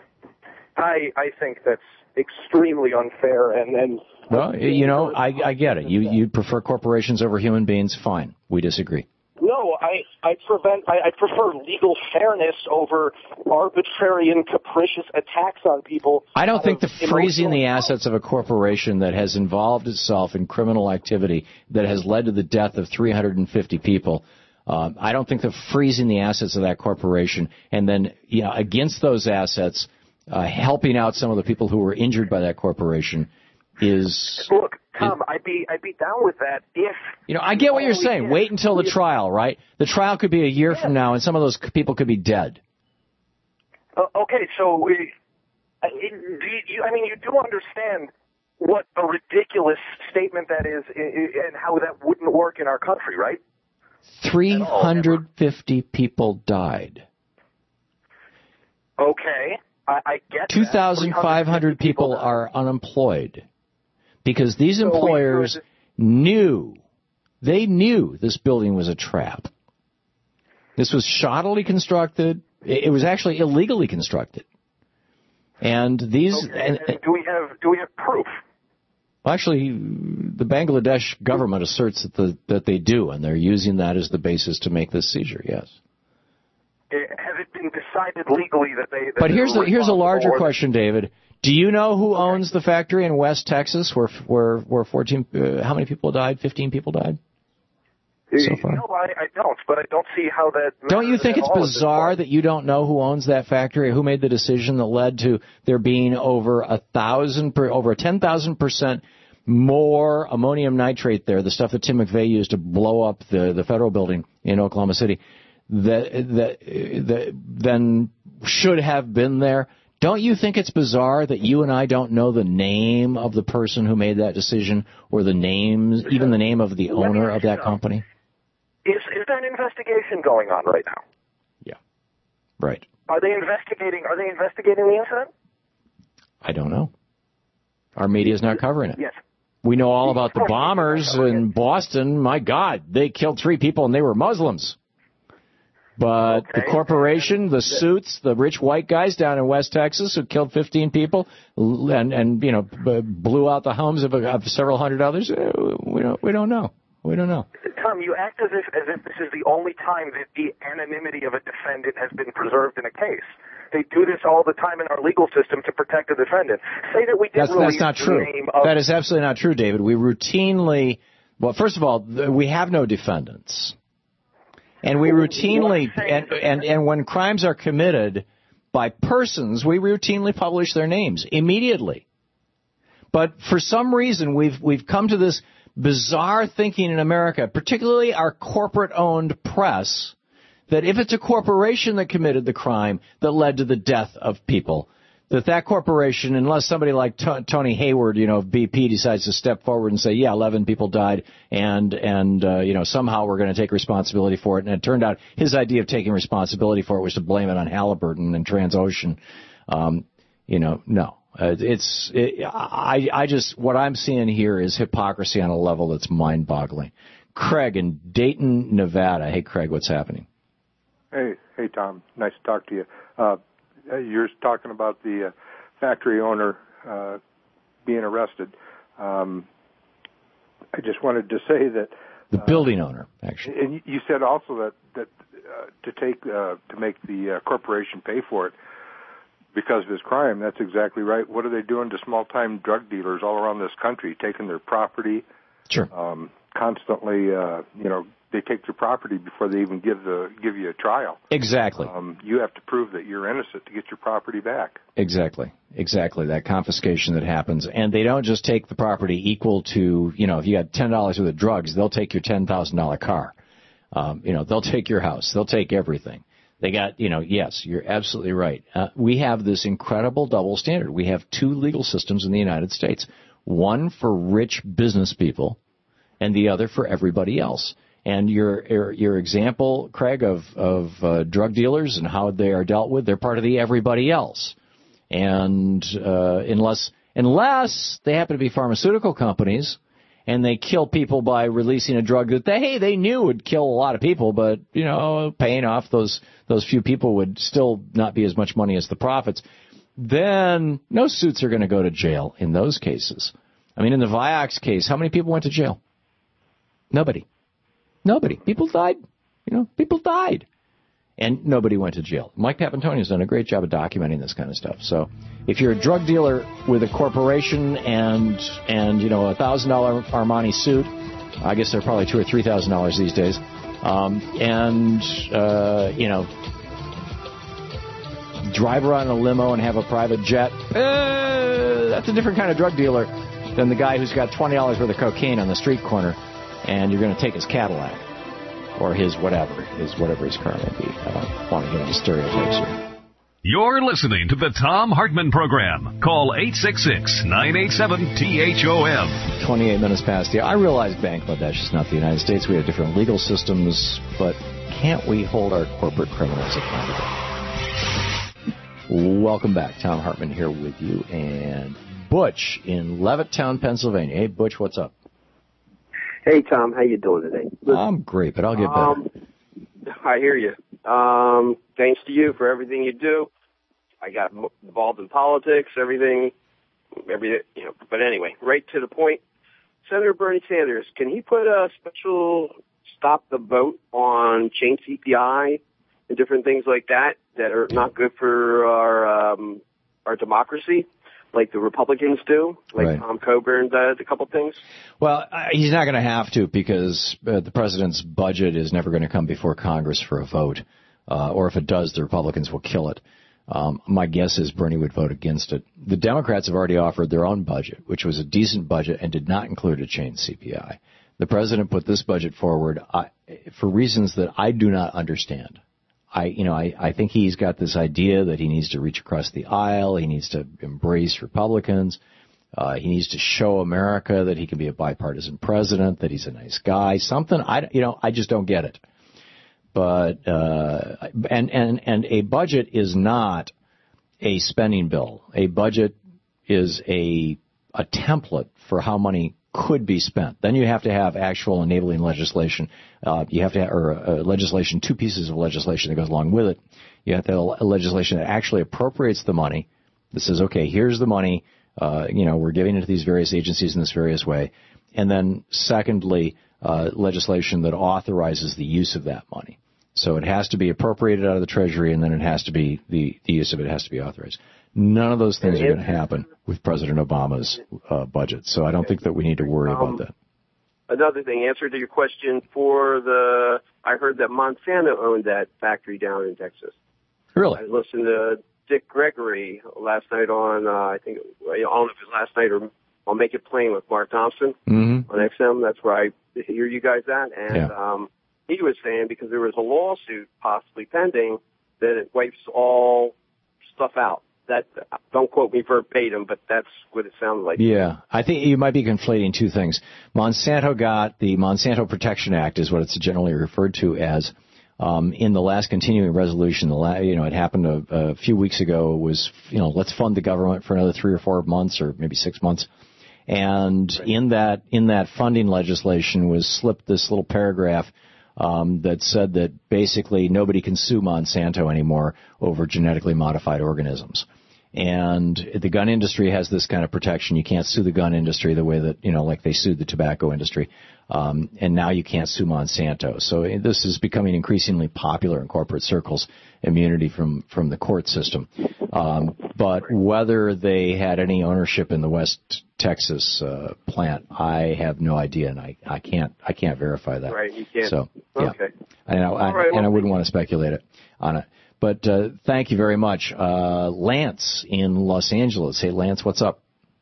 I, I think that's extremely unfair. And, and well, you know, I, I get it. You you prefer corporations over human beings. Fine. We disagree. No, I I prevent I, I prefer legal fairness over arbitrary and capricious attacks on people. I don't think the freezing the assets of a corporation that has involved itself in criminal activity that has led to the death of three hundred fifty people. Um, I don't think the freezing the assets of that corporation and then, you know, against those assets, uh, helping out some of the people who were injured by that corporation is. Look, Tom, I'd be I'd be down with that if. You know, I get what you're saying. Can. Wait until the trial, right? The trial could be a year yeah. from now, and some of those people could be dead. Uh, okay, so we, uh, do you, I mean, you do understand what a ridiculous statement that is, and how that wouldn't work in our country, right? three hundred fifty people died. Okay, I, I get that. two thousand five hundred people, people are unemployed because these so employers could... knew, they knew this building was a trap. This was shoddily constructed. It was actually illegally constructed. And these... Okay. And, and do we have do we have proof? Actually, the Bangladesh government asserts that the, that they do, and they're using that as the basis to make this seizure, yes. Has it been decided legally that they... That but here's the, here's a larger question, David. Do you know who owns the factory in West Texas where where, where fourteen... Uh, how many people died? fifteen people died? So far? No, I, I don't, but I don't see how that... Don't you think it's bizarre that you don't know who owns that factory, who made the decision that led to there being over a thousand, per, over ten thousand percent more ammonium nitrate there, the stuff that Tim McVeigh used to blow up the, the federal building in Oklahoma City, that, that, that then should have been there? Don't you think it's bizarre that you and I don't know the name of the person who made that decision or the names, even the name of the owner of that company? Is is there an investigation going on right now? Yeah. Right. Are they investigating? Are they investigating the incident? I don't know. Our media is not covering it. Yes. We know all about the bombers in Boston. My God, they killed three people and they were Muslims. But okay. the corporation, the suits, the rich white guys down in West Texas who killed fifteen people and, and you know, blew out the homes of, of several hundred others, we don't, we don't know. We don't know. Tom, you act as if, as if this is the only time that the anonymity of a defendant has been preserved in a case. They do this all the time in our legal system to protect a defendant. Say that we did that's, release that's not the true. name of... That is absolutely not true, David. We routinely, well, first of all, we have no defendants. And we routinely, and, and, and when crimes are committed by persons, we routinely publish their names immediately. But for some reason, we've we've come to this bizarre thinking in America, particularly our corporate-owned press, that if it's a corporation that committed the crime that led to the death of people, that that corporation, unless somebody like T- Tony Hayward, you know, of B P decides to step forward and say, yeah, eleven people died, and, and uh, you know, somehow we're going to take responsibility for it. And it turned out his idea of taking responsibility for it was to blame it on Halliburton and Transocean. Um, you know, no. Uh, it's, it, I, I just, what I'm seeing here is hypocrisy on a level that's mind-boggling. Craig in Dayton, Nevada. Hey, Craig, what's happening? Hey, hey, Tom. Nice to talk to you. Uh, You're talking about the uh, factory owner uh, being arrested. Um, I just wanted to say that the uh, building owner, actually. And you said also that that uh, to take uh, to make the uh, corporation pay for it because of his crime. That's exactly right. What are they doing to small-time drug dealers all around this country? Taking their property. Sure. Um, constantly, uh, you know. They take your property before they even give the give you a trial. Exactly. Um, you have to prove that you're innocent to get your property back. Exactly. Exactly. That confiscation that happens. And they don't just take the property equal to, you know, if you had ten dollars worth of drugs, they'll take your ten thousand dollars car. Um, you know, they'll take your house. They'll take everything. They got, you know, yes, you're absolutely right. Uh, we have this incredible double standard. We have two legal systems in the United States. One for rich business people and the other for everybody else. And your, your your example, Craig, of of uh, drug dealers and how they are dealt with, they're part of the everybody else. And uh, unless unless they happen to be pharmaceutical companies and they kill people by releasing a drug that they hey they knew would kill a lot of people, but you know paying off those those few people would still not be as much money as the profits, then no suits are going to go to jail in those cases. I mean, in the Vioxx case, how many people went to jail? Nobody. Nobody. People died. You know, people died. And nobody went to jail. Mike Papantonio's done a great job of documenting this kind of stuff. So if you're a drug dealer with a corporation and, and you know, a one thousand dollars Armani suit, I guess they're probably two thousand dollars or three thousand dollars these days, um, and, uh, you know, drive around in a limo and have a private jet, uh, that's a different kind of drug dealer than the guy who's got twenty dollars worth of cocaine on the street corner. And you're going to take his Cadillac or his whatever, his whatever his car may be. I don't want to get into stereotypes here. You're listening to the Thom Hartmann Program. Call eight six six, nine eight seven, T H O M. twenty-eight minutes past the hour. I realize Bangladesh is not the United States. We have different legal systems, but can't we hold our corporate criminals accountable? Welcome back. Thom Hartmann here with you. And Butch in Levittown, Pennsylvania. Hey, Butch, what's up? Hey, Tom, how you doing today? Listen, I'm great, but I'll get better. Um, I hear you. Um, thanks to you for everything you do. I got involved in politics, everything, every, you know. But anyway, right to the point. Senator Bernie Sanders, can he put a special stop the vote on chain C P I and different things like that that are not good for our um, our democracy? Like the Republicans do, like right. Tom Coburn does a couple things? Well, uh, he's not going to have to because uh, the president's budget is never going to come before Congress for a vote. Uh, or if it does, the Republicans will kill it. Um, my guess is Bernie would vote against it. The Democrats have already offered their own budget, which was a decent budget and did not include a chain C P I. The president put this budget forward uh, for reasons that I do not understand. I, you know, I, I think he's got this idea that he needs to reach across the aisle. He needs to embrace Republicans. Uh, he needs to show America that he can be a bipartisan president, that he's a nice guy. Something I, you know, I just don't get it. But uh, and and and a budget is not a spending bill. A budget is a a template for how money could be spent. Then you have to have actual enabling legislation. Uh, you have to have, or uh, legislation, two pieces of legislation that goes along with it. You have to have a legislation that actually appropriates the money. That says, okay, here's the money. Uh, you know, we're giving it to these various agencies in this various way. And then, secondly, uh, legislation that authorizes the use of that money. So it has to be appropriated out of the Treasury, and then it has to be the, the use of it has to be authorized. None of those things are going to happen with President Obama's uh, budget. So I don't think that we need to worry um, about that. Another thing, answer to your question for the, I heard that Monsanto owned that factory down in Texas. Really? I listened to Dick Gregory last night on, uh, I think, I don't know if it was last night or I'll Make It Plain with Mark Thompson mm-hmm. on X M. That's where I hear you guys at. And yeah. um, he was saying because there was a lawsuit possibly pending that it wipes all stuff out. That, don't quote me verbatim, but that's what it sounded like. Yeah, I think you might be conflating two things. Monsanto got the Monsanto Protection Act is what it's generally referred to as. Um, in the last continuing resolution, the la- you know, it happened a, a few weeks ago, was, you know, let's fund the government for another three or four months or maybe six months. And right. in that, in that funding legislation was slipped this little paragraph, um, that said that basically nobody can sue Monsanto anymore over genetically modified organisms. And the gun industry has this kind of protection. You can't sue the gun industry the way that, you know, like they sued the tobacco industry. Um, and now you can't sue Monsanto. So this is becoming increasingly popular in corporate circles, immunity from, from the court system. Um, but whether they had any ownership in the West Texas uh, plant, I have no idea, and I, I can't I can't verify that. Right, you can't. So, yeah. Okay. And I, I, right, well, and I wouldn't want to speculate it on it. But uh, thank you very much. Uh, Lance in Los Angeles. Hey, Lance, what's up?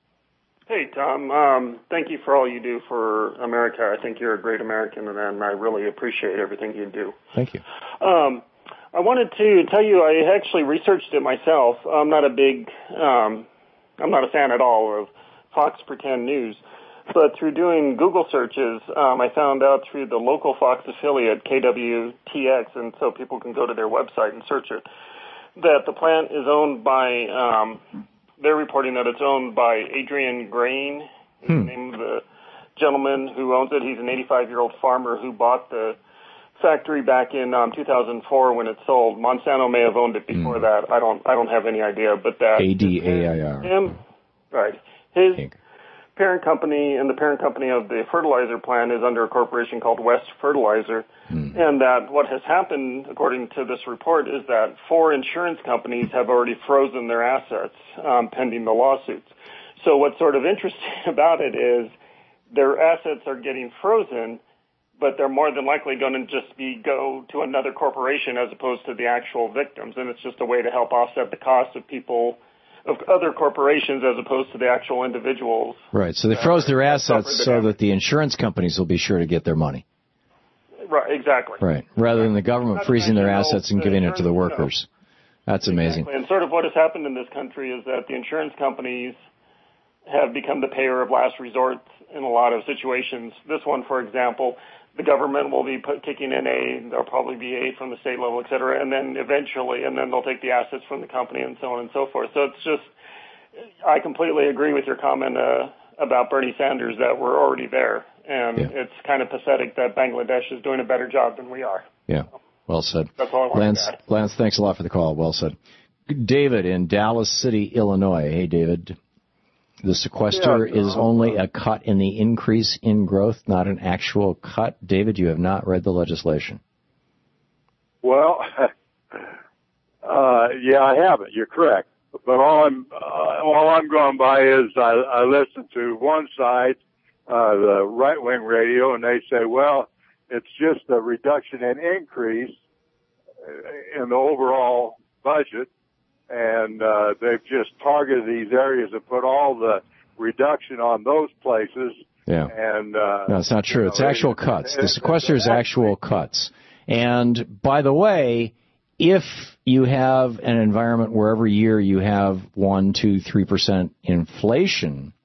Hey, Tom. Um, thank you for all you do for America. I think you're a great American, and I really appreciate everything you do. Thank you. Um, I wanted to tell you I actually researched it myself. I'm not a big, um, I'm not a fan at all of Fox Pretend News. But through doing Google searches, um, I found out through the local Fox affiliate, K W T X, and so people can go to their website and search it, that the plant is owned by, um, they're reporting that it's owned by Adrian Grain, is hmm. the name of the gentleman who owns it. He's an eighty-five-year-old farmer who bought the factory back in um, two thousand four when it sold. Monsanto may have owned it before hmm. that. I don't, I don't have any idea, but that. A D A I R. Him, right. His Pink. parent company and the parent company of the fertilizer plant is under a corporation called West Fertilizer. Mm. And that what has happened, according to this report, is that four insurance companies have already frozen their assets um, pending the lawsuits. So what's sort of interesting about it is their assets are getting frozen, but they're more than likely going to just be go to another corporation as opposed to the actual victims. And it's just a way to help offset the cost of people of other corporations as opposed to the actual individuals. Right. So they froze their assets so that the insurance companies will be sure to get their money. Right. Exactly. Right. Rather than the government freezing their assets and giving it to the workers. That's amazing. Exactly. And sort of what has happened in this country is that the insurance companies have become the payer of last resort in a lot of situations. This one, for example, the government will be put, kicking in aid. There'll probably be aid from the state level, et cetera, and then eventually, and then they'll take the assets from the company and so on and so forth. So it's just, I completely agree with your comment uh, about Bernie Sanders that we're already there, and yeah. it's kind of pathetic that Bangladesh is doing a better job than we are. Yeah, well said. That's all I want Lance, to add. Lance, thanks a lot for the call. Well said. David in Dallas City, Illinois. Hey, David. The sequester yeah, is only a cut in the increase in growth, not an actual cut. David, you have not read the legislation. Well, uh, yeah, I haven't. You're correct. But all I'm uh, all I'm going by is I, I listen to one side, uh, the right-wing radio, and they say, well, it's just a reduction in increase in the overall budget. And uh, they've just targeted these areas and put all the reduction on those places. Yeah. And uh, no, it's not true. You know, it's actual it, cuts. it, the sequester is actual cuts. And by the way, if you have an environment where every year you have one, two, three percent inflation,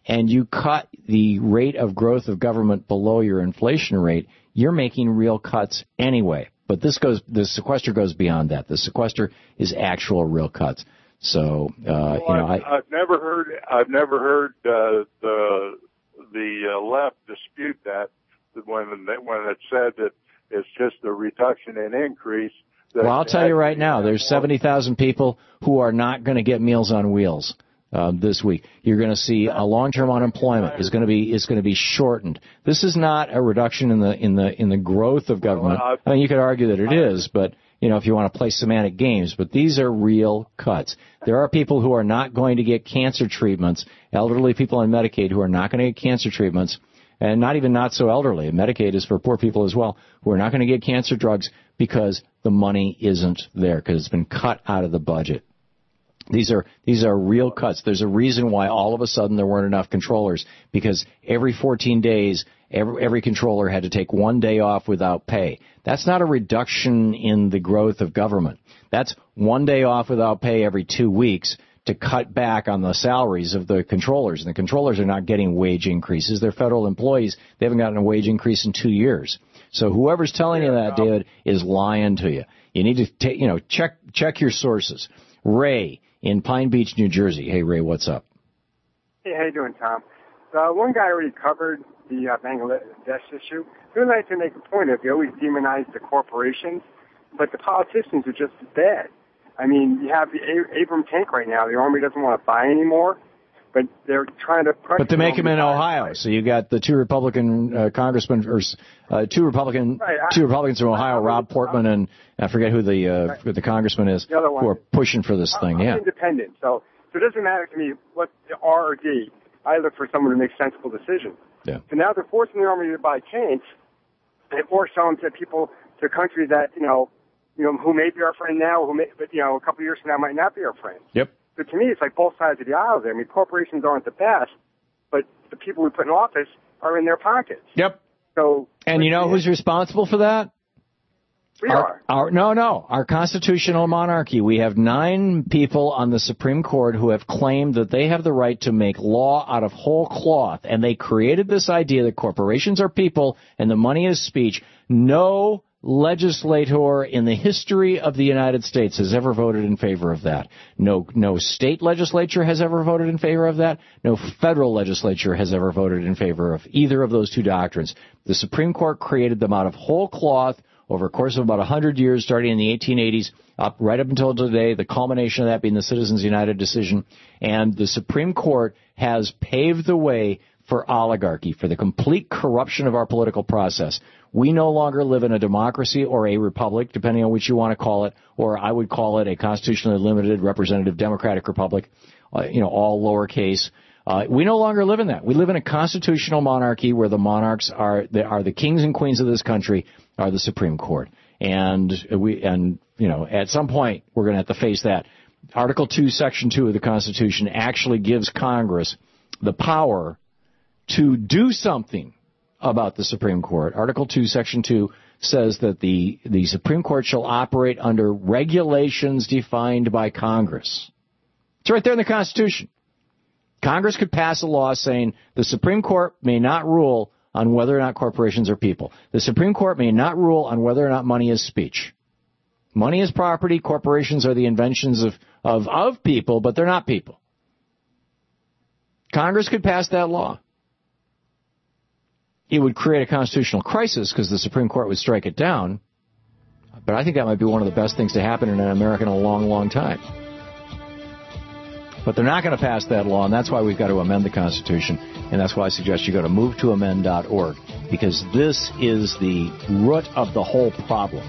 and you cut the rate of growth of government below your inflation rate, you're making real cuts anyway. But this goes, the sequester goes beyond that. The sequester is actual real cuts. So, uh, well, you know, I've, I, I've never heard, I've never heard uh, the the uh, left dispute that when when it said that it's just a reduction in increase. Well, I'll tell you right now, there's seventy thousand people who are not going to get Meals on Wheels um, this week. You're going to see a long-term unemployment is going to be is going to be shortened. This is not a reduction in the in the in the growth of government. I mean, you could argue that it is, but you know, if you want to play semantic games, but these are real cuts. There are people who are not going to get cancer treatments, elderly people on Medicaid who are not going to get cancer treatments, and not even not so elderly. Medicaid is for poor people as well, who are not going to get cancer drugs because the money isn't there, because it's been cut out of the budget. These are these are real cuts. There's a reason why all of a sudden there weren't enough controllers, because every fourteen days, every, every controller had to take one day off without pay. That's not a reduction in the growth of government. That's one day off without pay every two weeks to cut back on the salaries of the controllers. And the controllers are not getting wage increases. They're federal employees. They haven't gotten a wage increase in two years. So whoever's telling you that, David, is lying to you. You need to take, you know, check check your sources. Ray in Pine Beach, New Jersey. Hey, Ray, what's up? Hey, how you doing, Tom? Uh, one guy already covered the uh, Bangladesh issue. I would like to make a point of you always demonize the corporations, but the politicians are just as bad. I mean, you have the a- Abram tank right now. The Army doesn't want to buy anymore, but they're trying to pressure. But they make them in Ohio, so you got the two Republican uh, congressmen, or uh, two Republican, right, I, two Republicans from Ohio, Rob Portman and I forget who the uh, right. who the congressman is, the other one who are pushing for this I'm, thing. I'm yeah, independent, so so it doesn't matter to me what the R or D. I look for someone to make sensible decisions. Yeah. So now they're forcing the Army to buy tanks, and force selling to people, to countries that you know, you know, who may be our friend now, who may, but you know, a couple of years from now might not be our friend. Yep. So to me, it's like both sides of the aisle there. I mean, corporations aren't the best, but the people we put in office are in their pockets. Yep. So. And you know who's responsible for that? We our, are. Our, no, no. Our constitutional monarchy. We have nine people on the Supreme Court who have claimed that they have the right to make law out of whole cloth, and they created this idea that corporations are people and the money is speech. No legislator in the history of the United States has ever voted in favor of that. No, no state legislature has ever voted in favor of that. No federal legislature has ever voted in favor of either of those two doctrines. The Supreme Court created them out of whole cloth over a course of about one hundred years, starting in the eighteen eighties, up right up until today, the culmination of that being the Citizens United decision. And the Supreme Court has paved the way for oligarchy, for the complete corruption of our political process. We no longer live in a democracy or a republic, depending on which you want to call it, or I would call it a constitutionally limited representative democratic republic, uh, you know, all lowercase. Uh, we no longer live in that. We live in a constitutional monarchy where the monarchs are the, are the kings and queens of this country, are the Supreme Court. And we, and, you know, at some point we're going to have to face that. Article two, Section two of the Constitution actually gives Congress the power to do something about the Supreme Court. Article two, Section two says that the, the Supreme Court shall operate under regulations defined by Congress. It's right there in the Constitution. Congress could pass a law saying the Supreme Court may not rule on whether or not corporations are people. The Supreme Court may not rule on whether or not money is speech. Money is property. Corporations are the inventions of, of, of people, but they're not people. Congress could pass that law. It would create a constitutional crisis because the Supreme Court would strike it down. But I think that might be one of the best things to happen in America in a long, long time. But they're not going to pass that law, and that's why we've got to amend the Constitution. And that's why I suggest you go to move to amend dot org, because this is the root of the whole problem,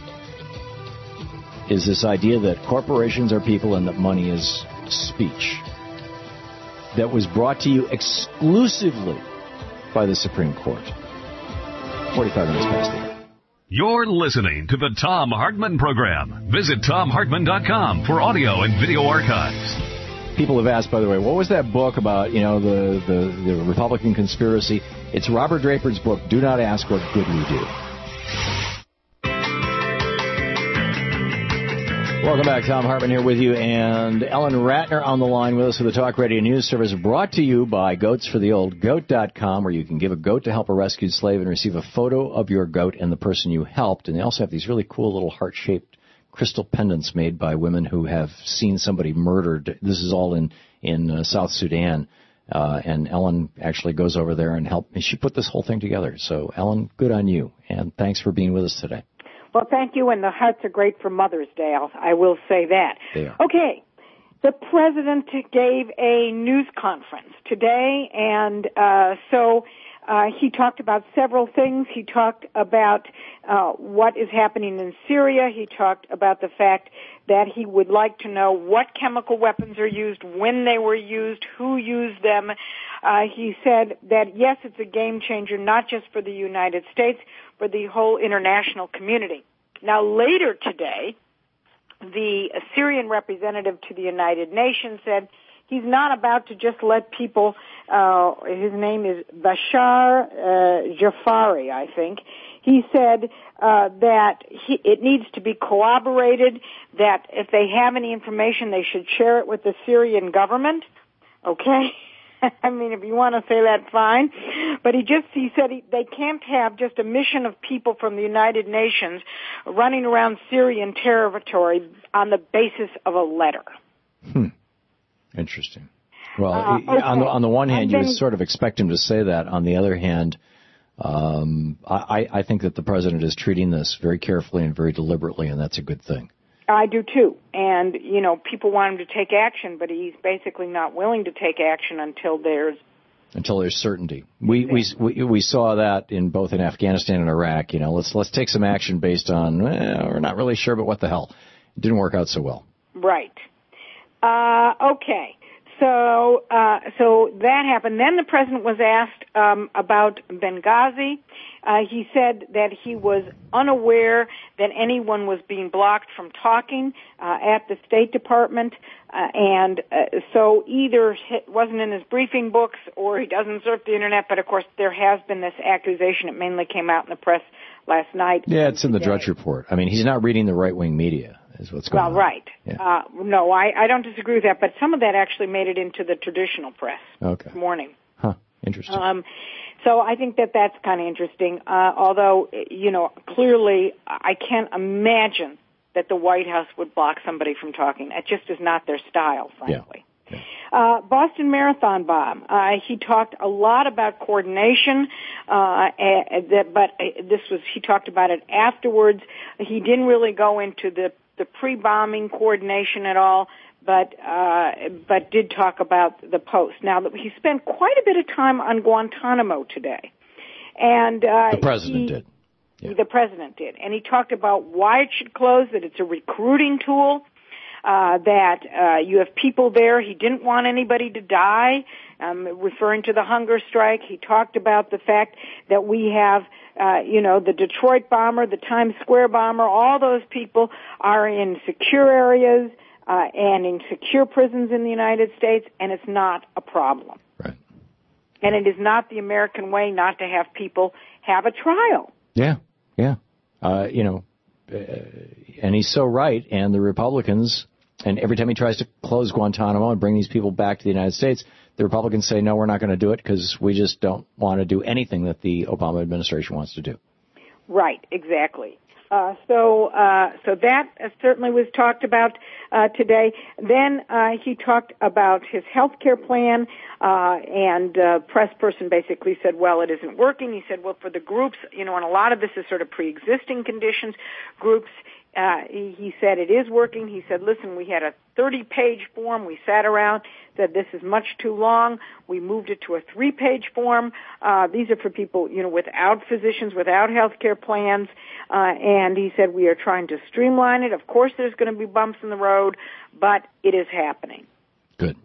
is this idea that corporations are people and that money is speech. That was brought to you exclusively by the Supreme Court. forty-five minutes past eight. You're listening to the Thom Hartmann Program. Visit Thom Hartmann dot com for audio and video archives. People have asked, by the way, what was that book about, you know, the, the, the Republican conspiracy? It's Robert Draper's book, Do Not Ask What Good We Do. Welcome back. Tom Hartman here with you, and Ellen Ratner on the line with us for the Talk Radio News Service, brought to you by Goats for the Old Goat dot com, where you can give a goat to help a rescued slave and receive a photo of your goat and the person you helped. And they also have these really cool little heart-shaped crystal pendants made by women who have seen somebody murdered. This is all in, in uh, South Sudan. Uh, and Ellen actually goes over there and helped. She put this whole thing together. So, Ellen, good on you, and thanks for being with us today. Well, thank you, and the hearts are great for Mother's Day. I'll, I will say that. They are. Okay, the president gave a news conference today, and uh, so uh, he talked about several things. He talked about uh, what is happening in Syria. He talked about the fact that he would like to know what chemical weapons are used, when they were used, who used them. Uh, he said that, yes, it's a game changer, not just for the United States, for the whole international community. Now, later today, the Syrian representative to the United Nations said he's not about to just let people, uh, his name is Bashar uh, Jafari, I think. He said uh, that he, it needs to be corroborated, that if they have any information, they should share it with the Syrian government. Okay? I mean, if you want to say that, fine. But he just, he said he, they can't have just a mission of people from the United Nations running around Syrian territory on the basis of a letter. Hmm. Interesting. Well, Uh, okay. on, the, on the one hand, And you then- would sort of expect him to say that. On the other hand, um, I, I think that the president is treating this very carefully and very deliberately, and that's a good thing. I do too. And, you know, people want him to take action, but he's basically not willing to take action until there's Until there's certainty. We, we we we saw that in both in Afghanistan and Iraq. You know, let's let's take some action based on eh, we're not really sure, but what the hell? It didn't work out so well. right. Uh, okay. So, uh, so that happened. Then the president was asked, um, about Benghazi. Uh, he said that he was unaware that anyone was being blocked from talking, uh, at the State Department, uh, and, uh, so either it wasn't in his briefing books or he doesn't surf the internet, but of course there has been this accusation. It mainly came out in the press last night. Yeah, it's in the Drudge Report. I mean, he's not reading the right-wing media, is what's going Well, on. right. Yeah. Uh, no, I, I don't disagree with that, but some of that actually made it into the traditional press Okay. this morning. Huh. Interesting. Um, so I think that that's kind of interesting, uh, although, you know, clearly I can't imagine that the White House would block somebody from talking. It just is not their style, frankly. Yeah. Uh, Boston Marathon bomb. Uh, he talked a lot about coordination, uh, uh, that, but uh, this was, he talked about it afterwards. He didn't really go into the, the pre-bombing coordination at all, but, uh, but did talk about the post. Now, he spent quite a bit of time on Guantanamo today. And, uh, the president he, did. Yeah. The president did. And he talked about why it should close, that it's a recruiting tool. Uh, that uh, you have people there. He didn't want anybody to die, um, referring to the hunger strike. He talked about the fact that we have, uh, you know, the Detroit bomber, the Times Square bomber, all those people are in secure areas uh, and in secure prisons in the United States, and it's not a problem. Right. And it is not the American way not to have people have a trial. Yeah, yeah. Uh, you know, uh, and he's so right, and the Republicans... And every time he tries to close Guantanamo and bring these people back to the United States, the Republicans say, no, we're not going to do it because we just don't want to do anything that the Obama administration wants to do. Right, exactly. Uh, so, uh, so that uh, certainly was talked about uh, today. Then uh, he talked about his health care plan, uh, and uh, press person basically said, well, it isn't working. He said, well, for the groups, you know, and a lot of this is sort of pre-existing conditions, groups, Uh, he, he said it is working. He said, listen, we had a thirty-page form. We sat around, said this is much too long. We moved it to a three-page form. Uh, these are for people, you know, without physicians, without health care plans. Uh, and he said we are trying to streamline it. Of course, there's going to be bumps in the road, but it is happening. Good.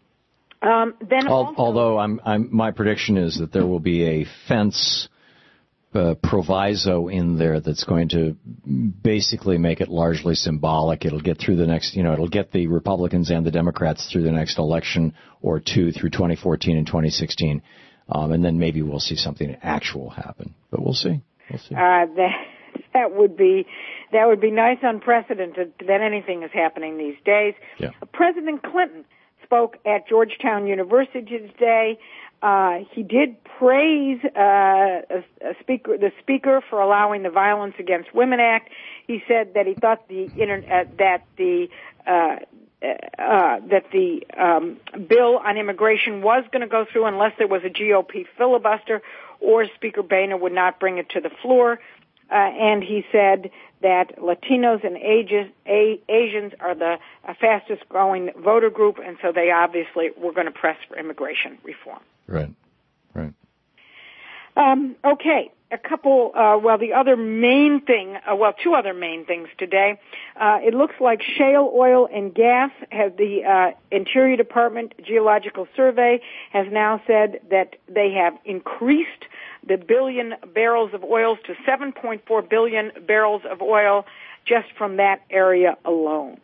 Um, then Al- also, although I'm, I'm, my prediction is that there will be a fence Uh, proviso in there that's going to basically make it largely symbolic. It'll get through the next, you know, it'll get the Republicans and the Democrats through the next election or two through twenty fourteen and twenty sixteen. Um, and then maybe we'll see something actual happen. But we'll see. We'll see. Uh, that, that would be, That would be nice, unprecedented that anything is happening these days. Yeah. President Clinton spoke at Georgetown University today. Uh, he did praise uh, a, a speaker, the speaker for allowing the Violence Against Women Act. He said that he thought the inter- uh, that the uh, uh, that the um, bill on immigration was going to go through unless there was a G O P filibuster or Speaker Boehner would not bring it to the floor. Uh, and he said that Latinos and Ages, A, Asians are the uh, fastest growing voter group, and so they obviously were going to press for immigration reform. Right, right. Um, okay, a couple, uh, well, the other main thing, uh, well, two other main things today. Uh, it looks like shale oil and gas has the uh, Interior Department Geological Survey has now said that they have increased the billion barrels of oil to seven point four billion barrels of oil just from that area alone.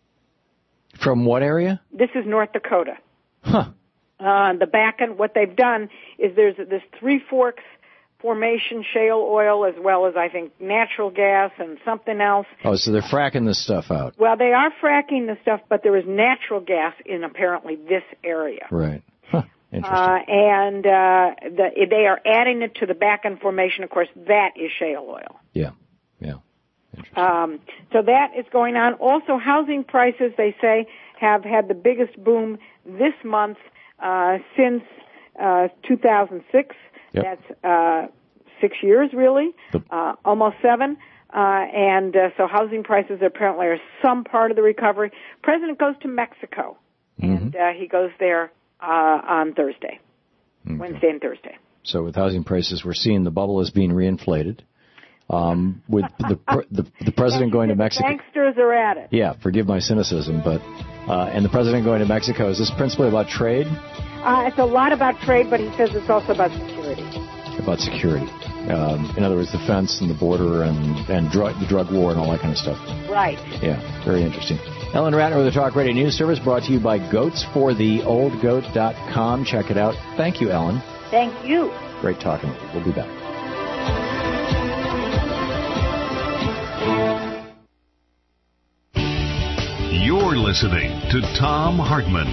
From what area? This is North Dakota. Huh. Uh, the Bakken, what they've done is there's this Three Forks formation, shale oil, as well as, I think, natural gas and something else. Oh, so they're fracking this stuff out. Well, they are fracking the stuff, but there is natural gas in apparently this area. Right. Huh. Interesting. Uh, and uh, the, they are adding it to the Bakken formation. Of course, that is shale oil. Yeah, yeah. Um, so that is going on. Also, housing prices, they say, have had the biggest boom this month uh, since uh, two thousand six. Yep. That's uh, six years, really, uh, almost seven. Uh, and uh, so housing prices apparently are some part of the recovery. President goes to Mexico, mm-hmm. and uh, he goes there uh, on Thursday, okay. Wednesday and Thursday. So with housing prices, we're seeing the bubble is being reinflated. Um, with the, the the president going to Mexico. Banksters are at it. Yeah, forgive my cynicism, but uh, and the president going to Mexico, is this principally about trade? Uh, it's a lot about trade, but he says it's also about security. About security. Um, in other words, defense and the border and, and drug, the drug war and all that kind of stuff. Right. Yeah, very interesting. Ellen Ratner with the Talk Radio News Service, brought to you by goats for the old goat dot com. Check it out. Thank you, Ellen. Thank you. Great talking with you. We'll be back. You're listening to Thom Hartmann.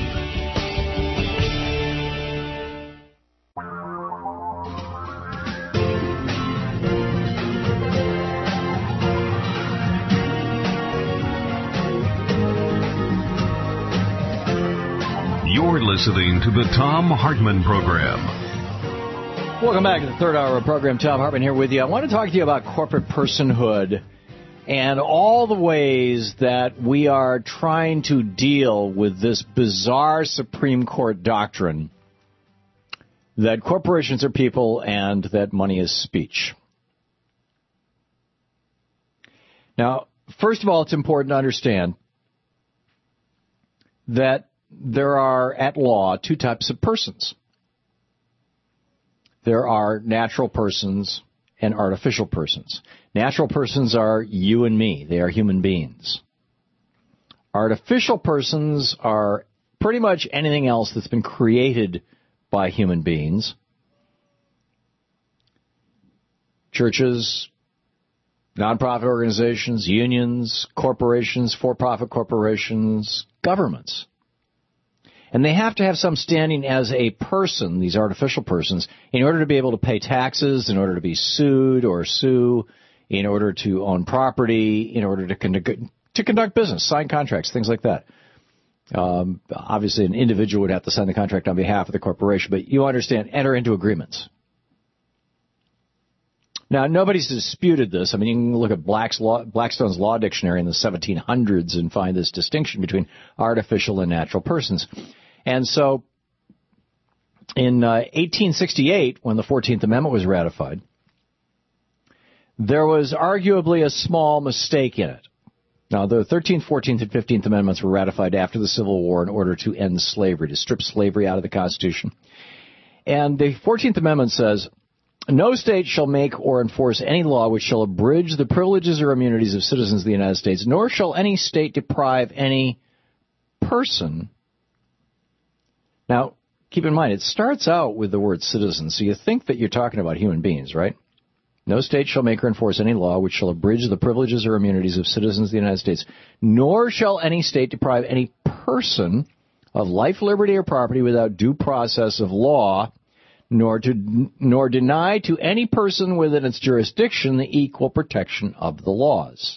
You're listening to the Thom Hartmann Program. Welcome back to the third hour of the program. Thom Hartmann here with you. I want to talk to you about corporate personhood and all the ways that we are trying to deal with this bizarre Supreme Court doctrine that corporations are people and that money is speech. Now, first of all, it's important to understand that there are, at law, two types of persons. There are natural persons and artificial persons. Natural persons are you and me. They are human beings. Artificial persons are pretty much anything else that's been created by human beings. Churches, nonprofit organizations, unions, corporations, for-profit corporations, governments. And they have to have some standing as a person, these artificial persons, in order to be able to pay taxes, in order to be sued or sue, in order to own property, in order to conduct, to conduct business, sign contracts, things like that. Um, obviously, an individual would have to sign the contract on behalf of the corporation, but you understand, enter into agreements. Now, nobody's disputed this. I mean, you can look at Black's law, Blackstone's Law Dictionary in the seventeen hundreds and find this distinction between artificial and natural persons. And so, in uh, eighteen sixty-eight, when the fourteenth Amendment was ratified, there was arguably a small mistake in it. Now, the thirteenth, fourteenth, and fifteenth Amendments were ratified after the Civil War in order to end slavery, to strip slavery out of the Constitution. And the fourteenth Amendment says, no state shall make or enforce any law which shall abridge the privileges or immunities of citizens of the United States, nor shall any state deprive any person. Now, keep in mind, it starts out with the word citizen, so you think that you're talking about human beings, right? No state shall make or enforce any law which shall abridge the privileges or immunities of citizens of the United States, nor shall any state deprive any person of life, liberty, or property without due process of law, nor to nor deny to any person within its jurisdiction the equal protection of the laws.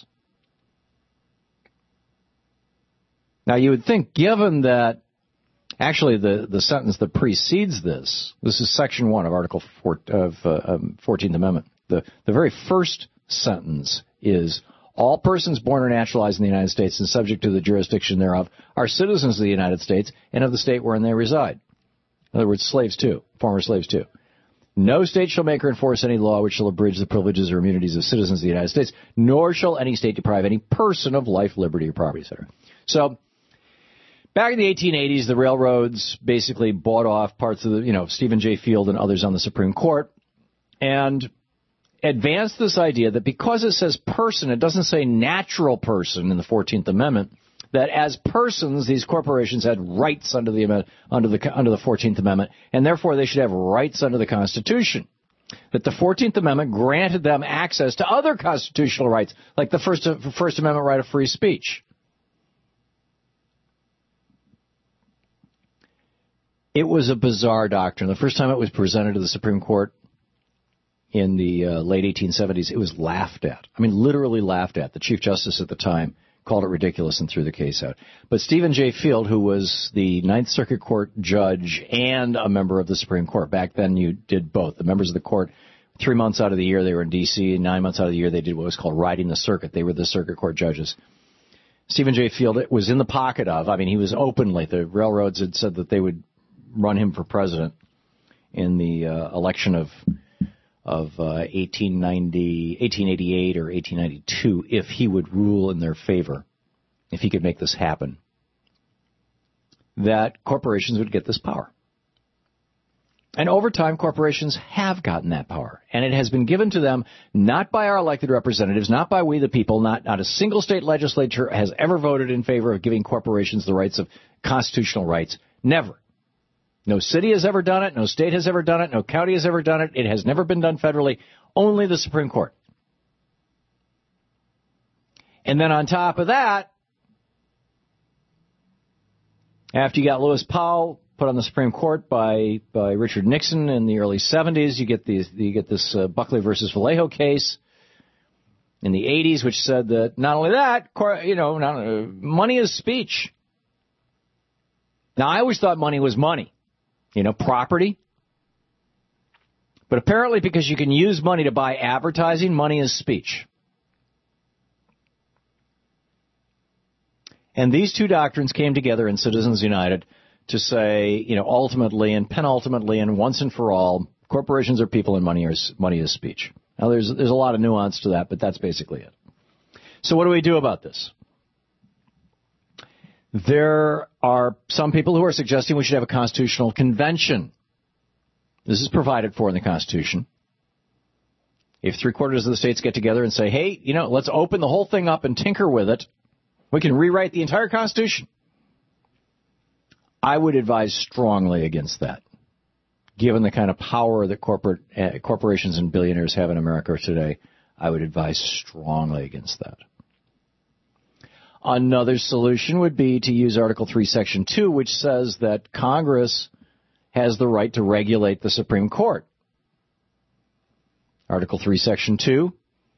Now, you would think, given that, actually, the, the sentence that precedes this, this is Section one of Article four, of uh, um, fourteenth Amendment. The, the very first sentence is, all persons born or naturalized in the United States and subject to the jurisdiction thereof are citizens of the United States and of the state wherein they reside. In other words, slaves too, former slaves too. No state shall make or enforce any law which shall abridge the privileges or immunities of citizens of the United States, nor shall any state deprive any person of life, liberty, or property, et cetera. So, back in the eighteen eighties, the railroads basically bought off parts of the, you know, Stephen J. Field and others on the Supreme Court, and advanced this idea that because it says person, it doesn't say natural person in the fourteenth Amendment, that as persons, these corporations had rights under the under the under the fourteenth Amendment, and therefore they should have rights under the Constitution. That the fourteenth Amendment granted them access to other constitutional rights, like the First First Amendment right of free speech. It was a bizarre doctrine. The first time it was presented to the Supreme Court in the uh, late eighteen seventies, it was laughed at. I mean, literally laughed at. The Chief Justice at the time called it ridiculous and threw the case out. But Stephen J. Field, who was the Ninth Circuit Court judge and a member of the Supreme Court, back then you did both. The members of the court, three months out of the year they were in D C, and nine months out of the year they did what was called riding the circuit. They were the circuit court judges. Stephen J. Field was in the pocket of, I mean, he was openly, the railroads had said that they would run him for president in the uh, election of of uh, eighteen ninety, eighteen eighty-eight or eighteen ninety-two if he would rule in their favor, if he could make this happen, that corporations would get this power. And over time, corporations have gotten that power. And it has been given to them not by our elected representatives, not by we the people, not, not a single state legislature has ever voted in favor of giving corporations the rights of constitutional rights. Never. No city has ever done it. No state has ever done it. No county has ever done it. It has never been done federally. Only the Supreme Court. And then on top of that, after you got Lewis Powell put on the Supreme Court by by Richard Nixon in the early seventies, you get these you get this uh, Buckley versus Vallejo case in the eighties, which said that not only that, you know, not, uh, money is speech. Now, I always thought money was money. You know, property. But apparently because you can use money to buy advertising, money is speech. And these two doctrines came together in Citizens United to say, you know, ultimately and penultimately and once and for all, corporations are people and money is, money is speech. Now, there's, there's a lot of nuance to that, but that's basically it. So what do we do about this? There are some people who are suggesting we should have a constitutional convention. This is provided for in the Constitution. If three-quarters of the states get together and say, hey, you know, let's open the whole thing up and tinker with it, we can rewrite the entire Constitution. I would advise strongly against that, given the kind of power that corporate uh, corporations and billionaires have in America today. I would advise strongly against that. Another solution would be to use Article three, Section two, which says that Congress has the right to regulate the Supreme Court. Article three, Section two,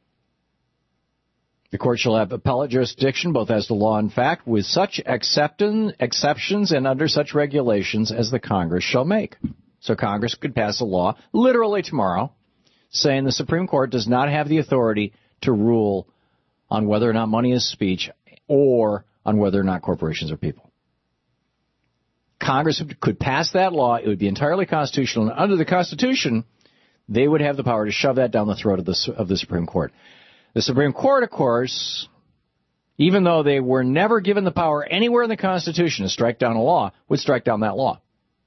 the court shall have appellate jurisdiction both as to law and fact, with such acceptance, exceptions and under such regulations as the Congress shall make. So Congress could pass a law literally tomorrow saying the Supreme Court does not have the authority to rule on whether or not money is speech or on whether or not corporations are people. Congress could pass that law. It would be entirely constitutional. And under the Constitution, they would have the power to shove that down the throat of the, of the Supreme Court. The Supreme Court, of course, even though they were never given the power anywhere in the Constitution to strike down a law, would strike down that law.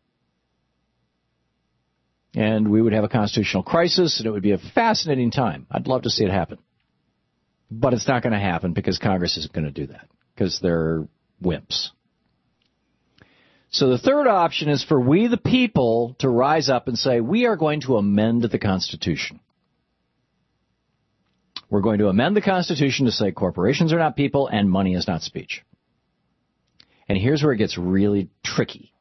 And we would have a constitutional crisis, and it would be a fascinating time. I'd love to see it happen. But it's not going to happen because Congress isn't going to do that, because they're wimps. So the third option is for we the people to rise up and say, we are going to amend the Constitution. We're going to amend the Constitution to say corporations are not people and money is not speech. And here's where it gets really tricky.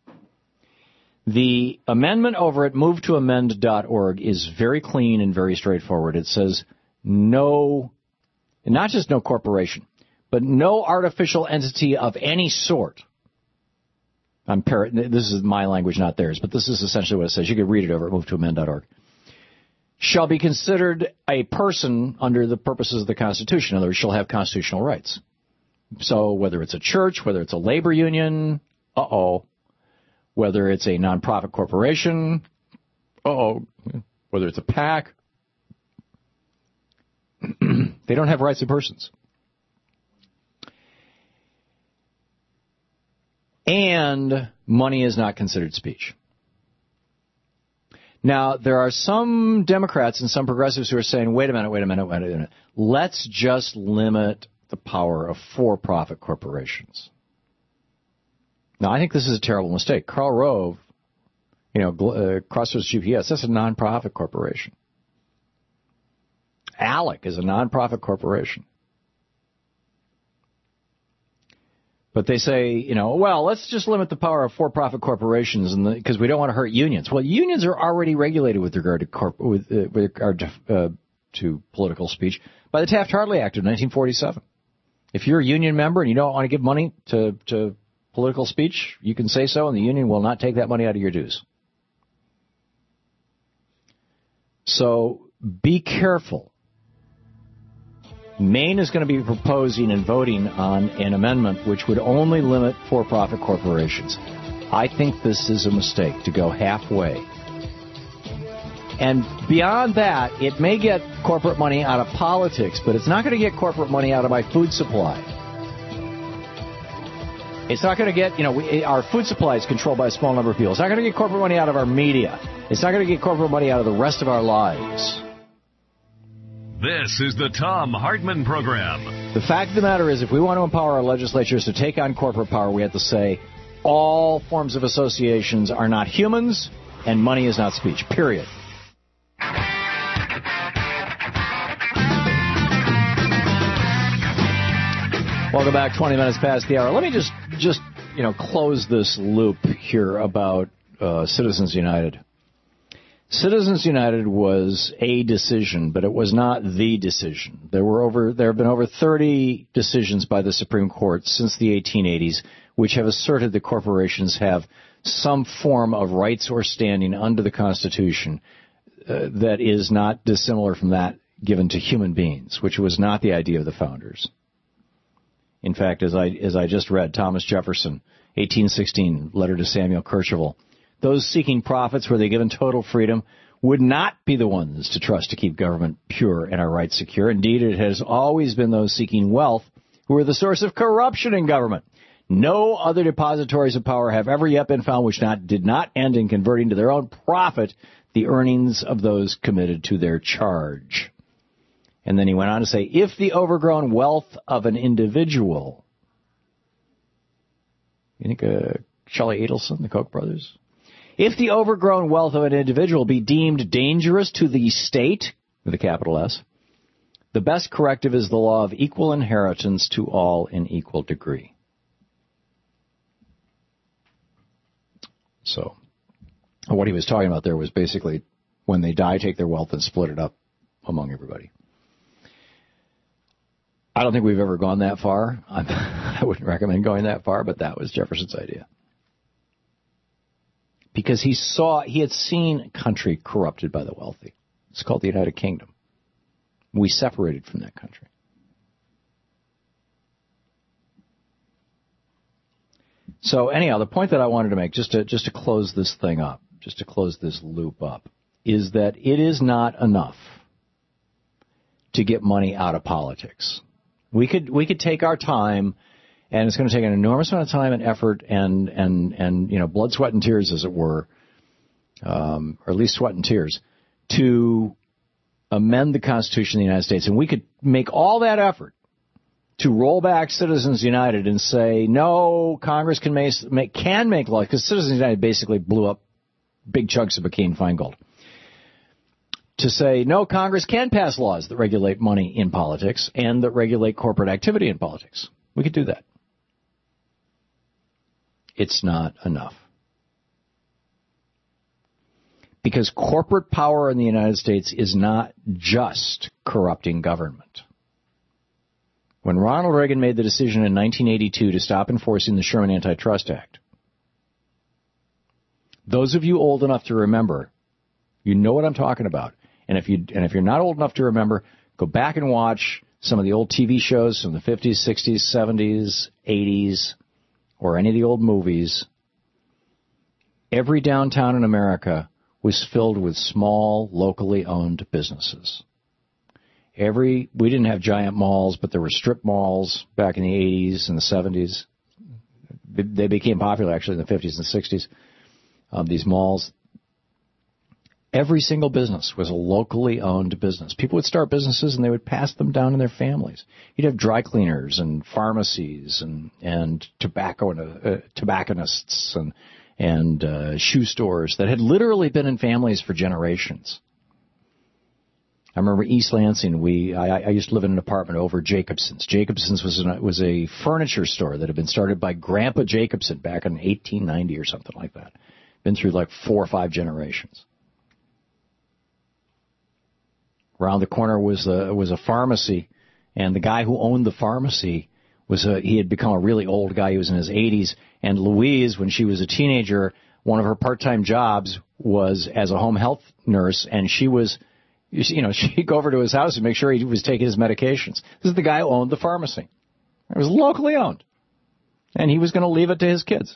The amendment over at move to amend dot org is very clean and very straightforward. It says no, not just no corporation, but no artificial entity of any sort. I'm par- this is my language, not theirs, but this is essentially what it says. You can read it over at move to amend dot org. Shall be considered a person under the purposes of the Constitution. In other words, shall have constitutional rights. So whether it's a church, whether it's a labor union, uh-oh. Whether it's a nonprofit corporation, uh-oh. Whether it's a PAC, they don't have rights of persons. And money is not considered speech. Now, there are some Democrats and some progressives who are saying, wait a minute, wait a minute, wait a minute. Let's just limit the power of for-profit corporations. Now, I think this is a terrible mistake. Karl Rove, you know, uh, Crossroads G P S, that's a nonprofit corporation. ALEC is a nonprofit corporation. But they say, you know, well, let's just limit the power of for-profit corporations because we don't want to hurt unions. Well, unions are already regulated with regard to corp- with, uh, with regard to, uh, to political speech by the Taft-Hartley Act of nineteen forty-seven. If you're a union member and you don't want to give money to, to political speech, you can say so, and the union will not take that money out of your dues. So be careful. Maine is going to be proposing and voting on an amendment which would only limit for-profit corporations. I think this is a mistake to go halfway. And beyond that, it may get corporate money out of politics, but it's not going to get corporate money out of my food supply. It's not going to get, you know, we, our food supply is controlled by a small number of people. It's not going to get corporate money out of our media. It's not going to get corporate money out of the rest of our lives. This is the Thom Hartmann Program. The fact of the matter is, if we want to empower our legislatures to take on corporate power, we have to say all forms of associations are not humans and money is not speech, period. Welcome back, twenty minutes past the hour. Let me just, just you know, close this loop here about uh, Citizens United. Citizens United was a decision, but it was not the decision. There were over, there have been over thirty decisions by the Supreme Court since the eighteen eighties, which have asserted that corporations have some form of rights or standing under the Constitution uh, that is not dissimilar from that given to human beings, which was not the idea of the founders. In fact, as I as I just read, Thomas Jefferson, eighteen sixteen, letter to Samuel Kercheval, those seeking profits were they given total freedom would not be the ones to trust to keep government pure and our rights secure. Indeed, it has always been those seeking wealth who are the source of corruption in government. No other depositories of power have ever yet been found which not did not end in converting to their own profit the earnings of those committed to their charge. And then he went on to say, if the overgrown wealth of an individual, you think uh, Shelley Adelson, the Koch brothers? If the overgrown wealth of an individual be deemed dangerous to the state, with a capital S, the best corrective is the law of equal inheritance to all in equal degree. So, what he was talking about there was basically when they die, take their wealth and split it up among everybody. I don't think we've ever gone that far. I'm, I wouldn't recommend going that far, but that was Jefferson's idea. Because he saw, he had seen a country corrupted by the wealthy. It's called the United Kingdom. We separated from that country. So anyhow, the point that I wanted to make, just to just to close this thing up, just to close this loop up, is that it is not enough to get money out of politics. We could we could take our time, and it's going to take an enormous amount of time and effort and and and you know blood, sweat, and tears, as it were, um, or at least sweat and tears, to amend the Constitution of the United States, and we could make all that effort to roll back Citizens United and say no, Congress can make can make laws, because Citizens United basically blew up big chunks of McCain-Feingold. to say, no, Congress can pass laws that regulate money in politics and that regulate corporate activity in politics. We could do that. It's not enough. Because corporate power in the United States is not just corrupting government. When Ronald Reagan made the decision in nineteen eighty-two to stop enforcing the Sherman Antitrust Act, those of you old enough to remember, you know what I'm talking about. And if you and if you're not old enough to remember, go back and watch some of the old T V shows from the fifties, sixties, seventies, eighties, or any of the old movies. Every downtown in America was filled with small, locally owned businesses. Every we didn't have giant malls, but there were strip malls back in the eighties and the seventies. They became popular actually in the fifties and sixties. Um, these malls. Every single business was a locally owned business. People would start businesses and they would pass them down to their families. You'd have dry cleaners and pharmacies and and tobacco uh, tobacconists and and uh, shoe stores that had literally been in families for generations. I remember East Lansing. We I, I used to live in an apartment over Jacobson's. Jacobson's was an, was a furniture store that had been started by Grandpa Jacobson back in eighteen ninety or something like that. Been through like four or five generations. Around the corner was a, was a pharmacy, and the guy who owned the pharmacy was a, he had become a really old guy. He was in his eighties, and Louise, when she was a teenager, one of her part-time jobs was as a home health nurse, and she was, you know, she'd go over to his house and make sure he was taking his medications. This is the guy who owned the pharmacy. It was locally owned, and he was going to leave it to his kids.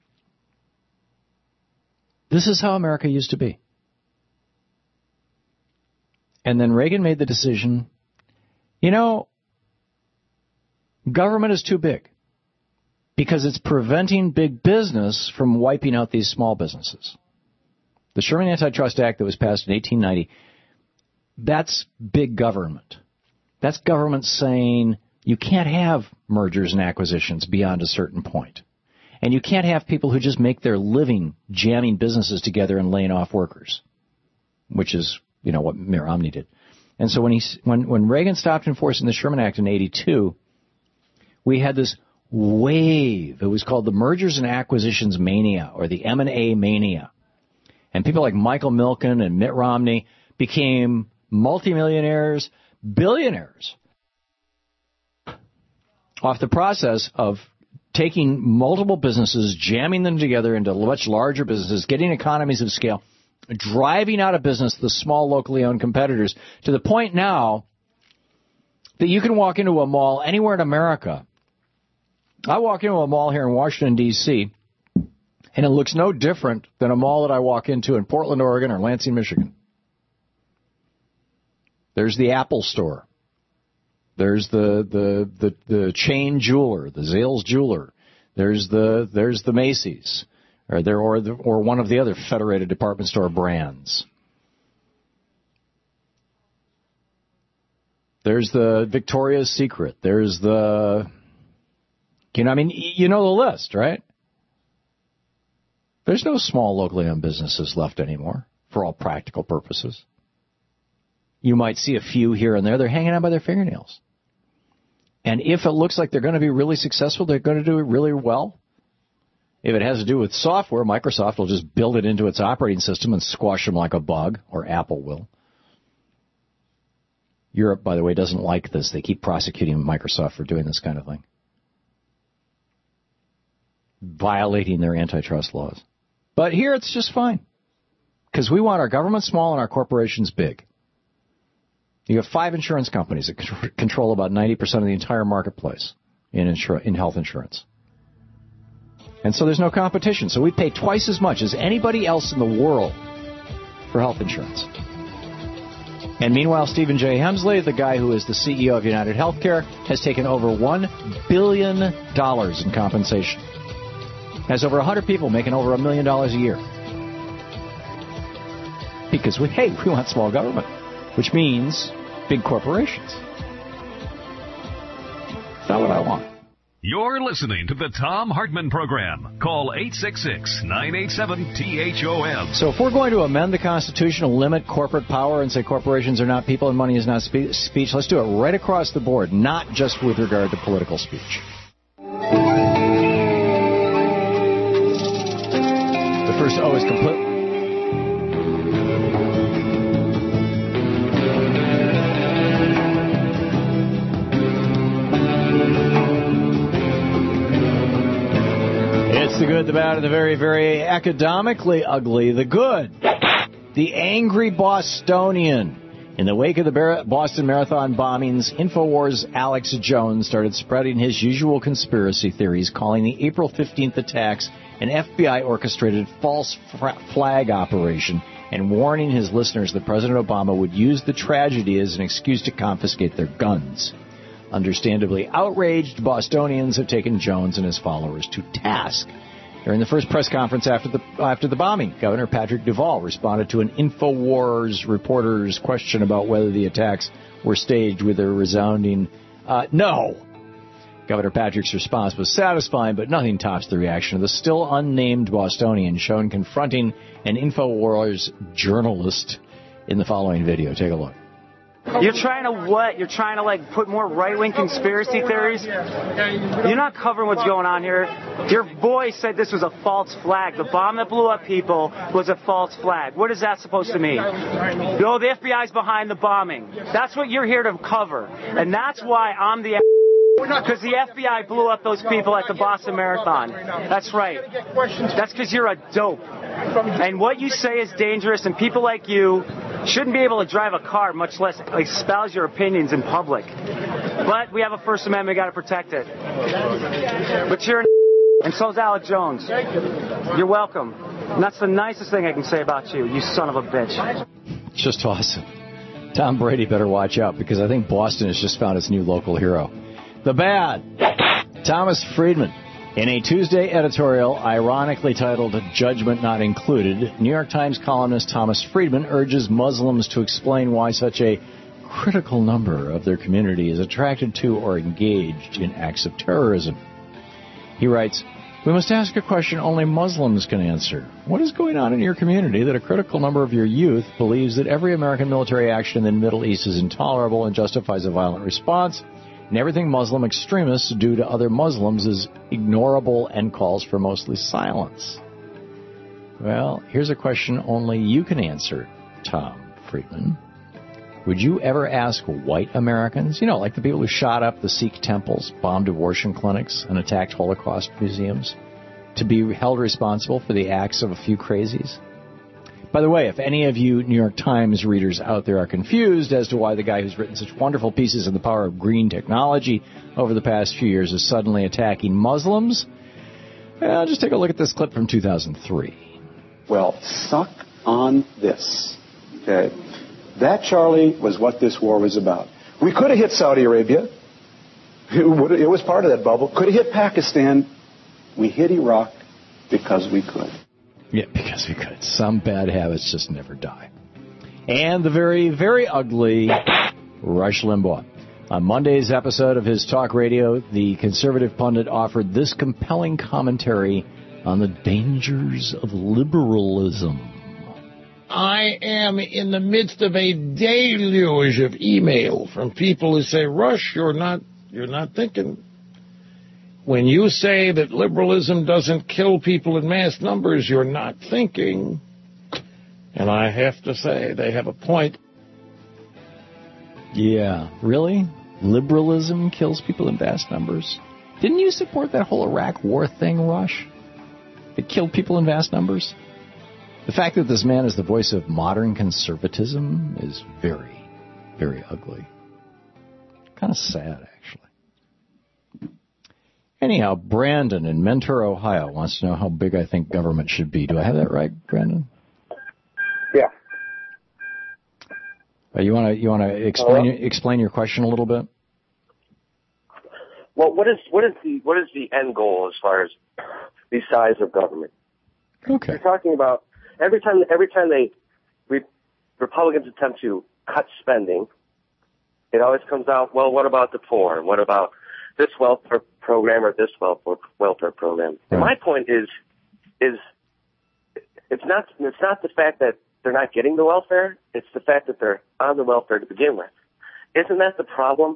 This is how America used to be. And then Reagan made the decision, you know, government is too big because it's preventing big business from wiping out these small businesses. The Sherman Antitrust Act that was passed in eighteen ninety, that's big government. That's government saying you can't have mergers and acquisitions beyond a certain point. And you can't have people who just make their living jamming businesses together and laying off workers, which is, you know, what Mitt Romney did. And so when he, when, when Reagan stopped enforcing the Sherman Act in eighty-two, we had this wave. It was called the Mergers and Acquisitions Mania, or the M and A Mania. And people like Michael Milken and Mitt Romney became multimillionaires, billionaires, off the process of taking multiple businesses, jamming them together into much larger businesses, getting economies of scale, driving out of business the small locally owned competitors to the point now that you can walk into a mall anywhere in America. I walk into a mall here in Washington, D C, and it looks no different than a mall that I walk into in Portland, Oregon, or Lansing, Michigan. There's the Apple store. There's the, the, the, the chain jeweler, the Zales jeweler. There's the, there's the Macy's, or there, or the, or one of the other federated department store brands. There's the Victoria's Secret. There's the, you know, I mean, you know the list, right? There's no small locally owned businesses left anymore for all practical purposes. You might see a few here and there. They're hanging out by their fingernails. And if it looks like they're going to be really successful, they're going to do it really well. If it has to do with software, Microsoft will just build it into its operating system and squash them like a bug, or Apple will. Europe, by the way, doesn't like this. They keep prosecuting Microsoft for doing this kind of thing, violating their antitrust laws. But here it's just fine, because we want our government small and our corporations big. You have five insurance companies that control about ninety percent of the entire marketplace in insur- in health insurance. And so there's no competition. So we pay twice as much as anybody else in the world for health insurance. And meanwhile, Stephen J. Hemsley, the guy who is the C E O of United Healthcare, has taken over one billion dollars in compensation. Has over one hundred people making over a million dollars a year. Because, we, hey, we want small government, which means big corporations. That's not what I want. You're listening to the Tom Hartman Program. Call eight six six, nine eight seven, T H O M. So if we're going to amend the Constitution, limit corporate power, and say corporations are not people and money is not spe- speech, let's do it right across the board, not just with regard to political speech. The first O is complete. It's the good, the bad, and the very, very academically ugly. The good. The angry Bostonian. In the wake of the Boston Marathon bombings, InfoWars' Alex Jones started spreading his usual conspiracy theories, calling the April fifteenth attacks an F B I-orchestrated false flag operation, and warning his listeners that President Obama would use the tragedy as an excuse to confiscate their guns. Understandably outraged, Bostonians have taken Jones and his followers to task. During the first press conference after the after the bombing, Governor Patrick Duvall responded to an InfoWars reporter's question about whether the attacks were staged with a resounding, uh, no. Governor Patrick's response was satisfying, but nothing tops the reaction of the still unnamed Bostonian shown confronting an InfoWars journalist in the following video. Take a look. You're trying to what? You're trying to, like, put more right-wing conspiracy theories? You're not covering what's going on here. Your boy said this was a false flag. The bomb that blew up people was a false flag. What is that supposed to mean? No, the F B I's behind the bombing. That's what you're here to cover. And that's why I'm the... Because the F B I blew up those people at the Boston Marathon. That's right. That's because you're a dope. And what you say is dangerous, and people like you shouldn't be able to drive a car, much less espouse your opinions in public. But we have a First Amendment, got to protect it. But you're an and so's Alex Jones. You're welcome. And that's the nicest thing I can say about you, you son of a bitch. It's just awesome. Tom Brady better watch out, because I think Boston has just found its new local hero. The bad. Thomas Friedman. In a Tuesday editorial ironically titled Judgment Not Included, New York Times columnist Thomas Friedman urges Muslims to explain why such a critical number of their community is attracted to or engaged in acts of terrorism. He writes, "We must ask a question only Muslims can answer. What is going on in your community that a critical number of your youth believes that every American military action in the Middle East is intolerable and justifies a violent response, and everything Muslim extremists do to other Muslims is ignorable and calls for mostly silence?" Well, here's a question only you can answer, Tom Friedman. Would you ever ask white Americans, you know, like the people who shot up the Sikh temples, bombed abortion clinics, and attacked Holocaust museums, to be held responsible for the acts of a few crazies? By the way, if any of you New York Times readers out there are confused as to why the guy who's written such wonderful pieces on the power of green technology over the past few years is suddenly attacking Muslims, well, just take a look at this clip from two thousand three. Well, suck on this. Okay. That, Charlie, was what this war was about. We could have hit Saudi Arabia. It, would, it was part of that bubble. Could have hit Pakistan. We hit Iraq because we could. Yeah, because we could. Some bad habits just never die. And the very, very ugly Rush Limbaugh. On Monday's episode of his talk radio, the conservative pundit offered this compelling commentary on the dangers of liberalism. I am in the midst of a deluge of email from people who say, Rush, you're not, you're not thinking. When you say that liberalism doesn't kill people in mass numbers, you're not thinking. And I have to say, they have a point. Yeah, really? Liberalism kills people in vast numbers? Didn't you support that whole Iraq war thing, Rush? It killed people in vast numbers? The fact that this man is the voice of modern conservatism is very, very ugly. Kind of sad, actually. Anyhow, Brandon in Mentor, Ohio wants to know how big I think government should be. Do I have that right, Brandon? Yeah. Uh, you want to you want to explain uh, explain your question a little bit? Well, what is what is the what is the end goal as far as the size of government? Okay. You're talking about every time every time they re, Republicans attempt to cut spending, it always comes out, well, what about the poor? What about this welfare program or this welfare welfare program. And my point is, is it's not it's not the fact that they're not getting the welfare; it's the fact that they're on the welfare to begin with. Isn't that the problem?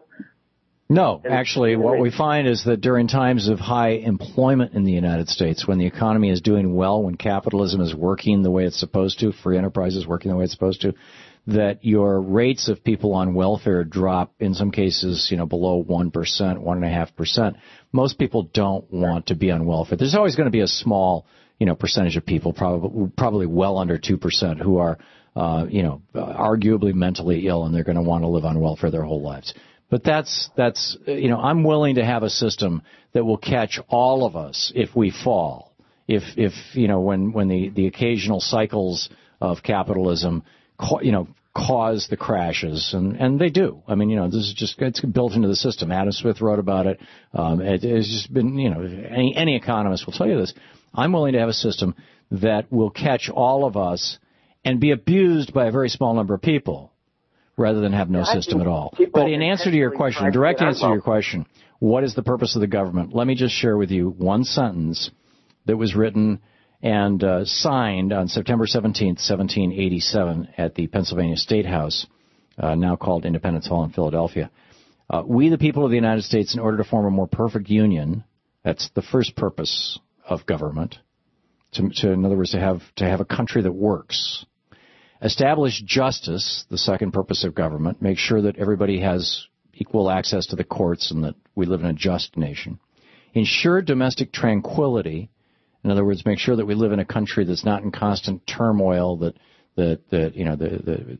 No, actually, what we find is that during times of high employment in the United States, when the economy is doing well, when capitalism is working the way it's supposed to, free enterprise is working the way it's supposed to, that your rates of people on welfare drop, in some cases, you know, below one percent, one point five percent. Most people don't want to be on welfare. There's always going to be a small, you know, percentage of people, probably probably well under two percent, who are, uh, you know, arguably mentally ill, and they're going to want to live on welfare their whole lives. But that's, that's, you know, I'm willing to have a system that will catch all of us if we fall. If, if, you know, when, when the, the occasional cycles of capitalism, you know, cause the crashes, and, and they do. I mean, you know, this is just, it's built into the system. Adam Smith wrote about it. Um, it has just been, you know, any, any economist will tell you this. I'm willing to have a system that will catch all of us and be abused by a very small number of people, rather than have no yeah, system at all. But in answer to your question, direct answer to your question, what is the purpose of the government? Let me just share with you one sentence that was written and uh, signed on September seventeenth, seventeen eighty-seven at the Pennsylvania State House, uh, now called Independence Hall in Philadelphia. Uh, we, the people of the United States, in order to form a more perfect union, that's the first purpose of government, to, to in other words, to have to have a country that works. Establish justice, the second purpose of government. Make sure that everybody has equal access to the courts and that we live in a just nation. Ensure domestic tranquility. In other words, make sure that we live in a country that's not in constant turmoil, that, that, that you know, the, the,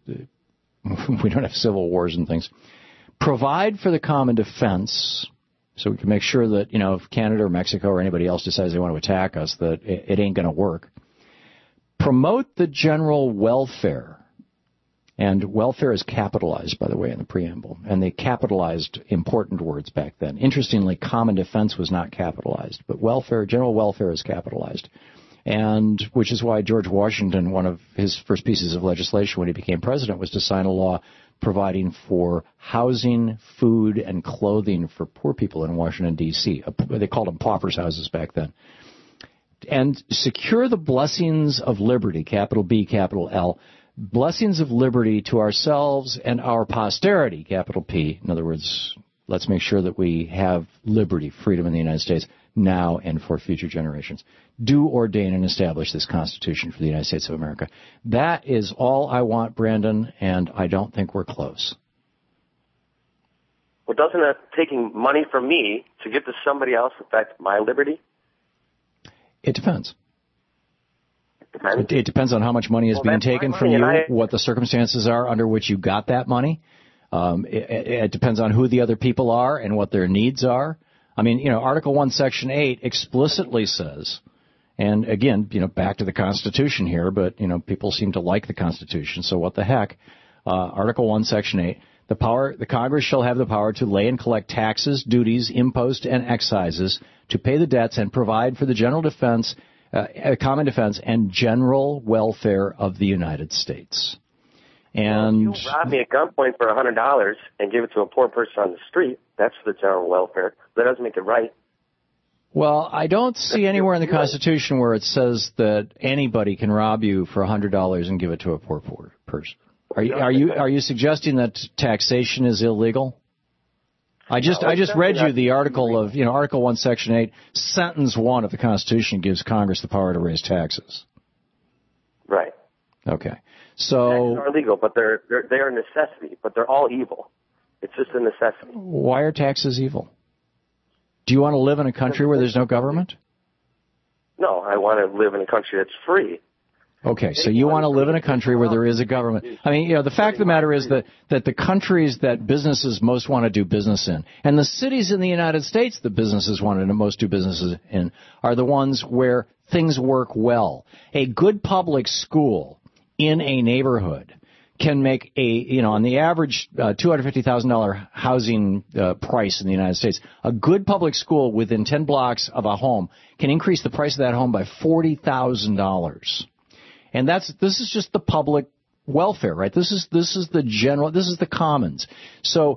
the, we don't have civil wars and things. Provide for the common defense, so we can make sure that, you know, if Canada or Mexico or anybody else decides they want to attack us, that it, it ain't going to work. Promote the general welfare, and welfare is capitalized, by the way, in the preamble, and they capitalized important words back then. Interestingly, common defense was not capitalized, but welfare, general welfare is capitalized, and which is why George Washington, one of his first pieces of legislation when he became president, was to sign a law providing for housing, food, and clothing for poor people in Washington, D C They called them paupers' houses back then. And secure the blessings of liberty, capital B, capital L, blessings of liberty to ourselves and our posterity, capital P. In other words, let's make sure that we have liberty, freedom in the United States now and for future generations. Do ordain and establish this Constitution for the United States of America. That is all I want, Brandon, and I don't think we're close. Well, doesn't that taking money from me to give to somebody else affect my liberty? It depends. It, it depends on how much money is well, being taken from you, I... what the circumstances are under which you got that money. Um, it, it depends on who the other people are and what their needs are. I mean, you know, Article one, Section eight explicitly says, and again, you know, back to the Constitution here, but, you know, people seem to like the Constitution, so what the heck. Uh, Article one, Section eight, the power, the Congress shall have the power to lay and collect taxes, duties, imposts, and excises, to pay the debts and provide for the general defense, uh, common defense, and general welfare of the United States. And well, if you rob me at gunpoint for a hundred dollars and give it to a poor person on the street, that's for the general welfare. That doesn't make it right. Well, I don't see anywhere in the Constitution where it says that anybody can rob you for a hundred dollars and give it to a poor poor person. Are you are you are you suggesting that taxation is illegal? I just no, I just read you the article of, you know, Article one, Section eight, Sentence one of the Constitution gives Congress the power to raise taxes. Right. Okay. So taxes are illegal, but they're, they're they are a necessity, but they're all evil. It's just a necessity. Why are taxes evil? Do you want to live in a country where there's no government? No, I want to live in a country that's free. Okay, so you want to live in a country where there is a government. I mean, you know, the fact of the matter is that, that the countries that businesses most want to do business in, and the cities in the United States that businesses want to most do businesses in, are the ones where things work well. A good public school in a neighborhood can make a, you know, on the average uh, two hundred fifty thousand dollars housing uh, price in the United States, a good public school within ten blocks of a home can increase the price of that home by forty thousand dollars. And that's, this is just the public welfare, right? This is, this is the general, this is the commons. So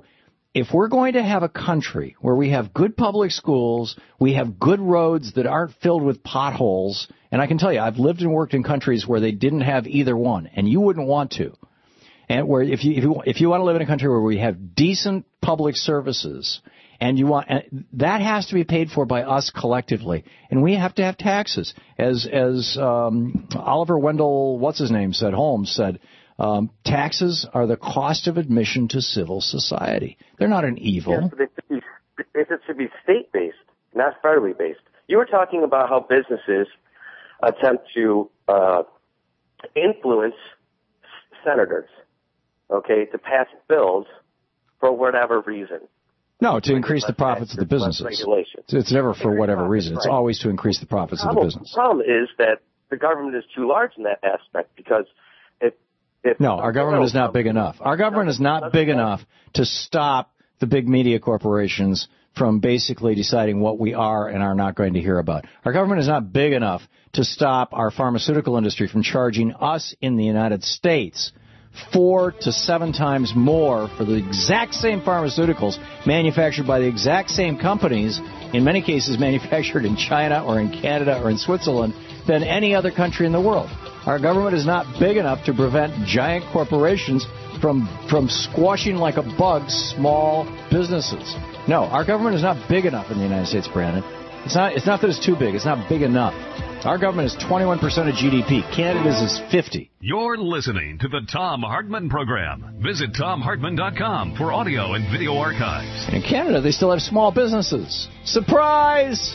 if we're going to have a country where we have good public schools, we have good roads that aren't filled with potholes, and I can tell you, I've lived and worked in countries where they didn't have either one, and you wouldn't want to. And where if you if you if you want to live in a country where we have decent public services, and you want and that has to be paid for by us collectively, and we have to have taxes, as as um, Oliver Wendell, what's his name, said, Holmes said, um, taxes are the cost of admission to civil society. They're not an evil. Yes, but it should be, it should be state-based, not federally based. You were talking about how businesses attempt to uh, influence senators, okay, to pass bills for whatever reason. No, to increase the profits of the businesses. It's never for whatever reason. It's always to increase the profits of the business. The problem is that the government is too large in that aspect because if, if no, our government is not big enough. Our government is not big enough to stop the big media corporations from basically deciding what we are and are not going to hear about. Our government is not big enough to stop our pharmaceutical industry from charging us in the United States four to seven times more for the exact same pharmaceuticals manufactured by the exact same companies, in many cases manufactured in China or in Canada or in Switzerland, than any other country in the world. Our government is not big enough to prevent giant corporations from from squashing like a bug small businesses. No, our government is not big enough in the United States, Brandon. It's not it's not that it's too big. It's not big enough. Our government is twenty-one percent of G D P. Canada's is fifty. You're listening to the Thom Hartmann Program. Visit Thom Hartmann dot com for audio and video archives. In Canada, they still have small businesses. Surprise!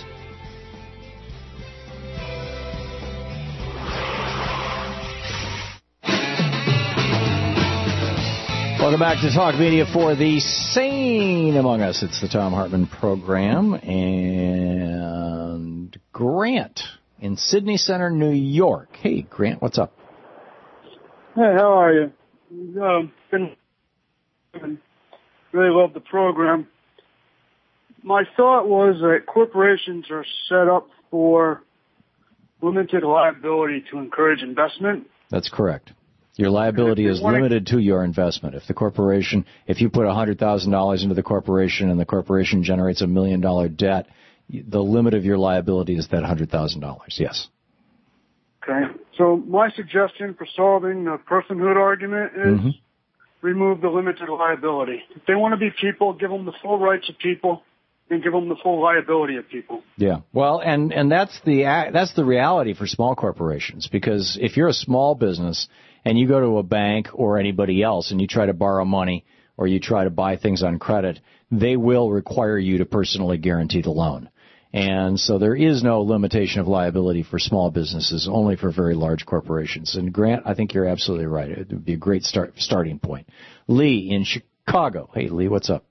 Welcome back to Talk Media for the sane among us. It's the Thom Hartmann Program. And Grant in Sydney Center, New York. Hey, Grant, what's up? Hey, how are you? Um, been, really love the program. My thought was that corporations are set up for limited liability to encourage investment. That's correct. Your liability is limited to your investment. If the corporation, if you put one hundred thousand dollars into the corporation and the corporation generates a million dollar debt, the limit of your liability is that one hundred thousand dollars, yes. Okay. So my suggestion for solving the personhood argument is mm-hmm. remove the limited liability. If they want to be people, give them the full rights of people and give them the full liability of people. Yeah. Well, and, and that's the that's the reality for small corporations, because if you're a small business and you go to a bank or anybody else and you try to borrow money or you try to buy things on credit, they will require you to personally guarantee the loan. And so there is no limitation of liability for small businesses, only for very large corporations. And Grant, I think you're absolutely right. It would be a great start starting point. Lee in Chicago. Hey, Lee, what's up?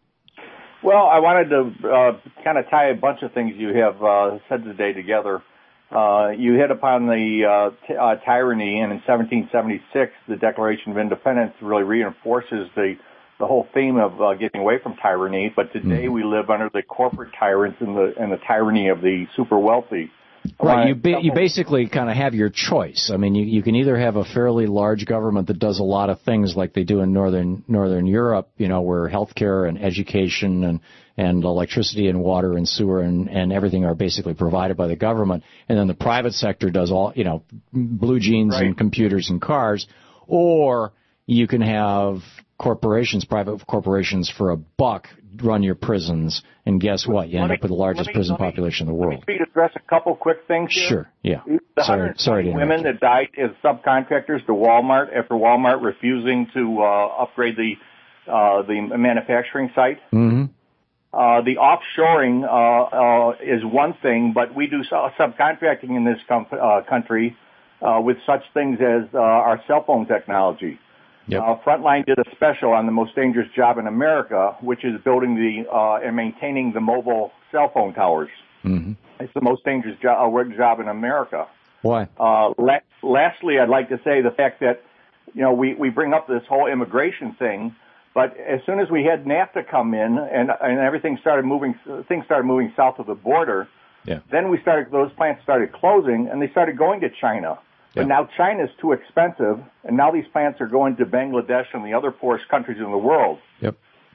Well, I wanted to uh, kind of tie a bunch of things you have uh, said today together. Uh, you hit upon the uh, t- uh, tyranny, and in seventeen seventy-six, the Declaration of Independence really reinforces the the whole theme of uh, getting away from tyranny. But today mm-hmm. we live under the corporate tyrants and the and the tyranny of the super wealthy. Right, you ba- you basically kind of have your choice. I mean, you, you can either have a fairly large government that does a lot of things like they do in northern northern Europe, you know, where healthcare and education and and electricity and water and sewer and, and everything are basically provided by the government, and then the private sector does all, you know, blue jeans right. and computers and cars, or you can have corporations, private corporations for a buck run your prisons, and guess what? You end me, up with the largest me, prison me, population in the world. Let me address a couple quick things here. Sure, yeah. The sorry, sorry to women interrupt. that died as subcontractors to Walmart after Walmart refusing to uh, upgrade the uh, the manufacturing site. Mm-hmm. Uh, the offshoring uh, uh, is one thing, but we do subcontracting in this com- uh, country uh, with such things as uh, our cell phone technology. Yep. Uh, Frontline did a special on the most dangerous job in America, which is building the uh, and maintaining the mobile cell phone towers. Mm-hmm. It's the most dangerous jo- uh, job in America. Why? Uh, la- lastly, I'd like to say the fact that, you know, we, we bring up this whole immigration thing, but as soon as we had NAFTA come in and and everything started moving, things started moving south of the border. Yeah. Then we started; those plants started closing, and they started going to China. But yeah. now China's too expensive, and now these plants are going to Bangladesh and the other poorest countries in the world. Yep.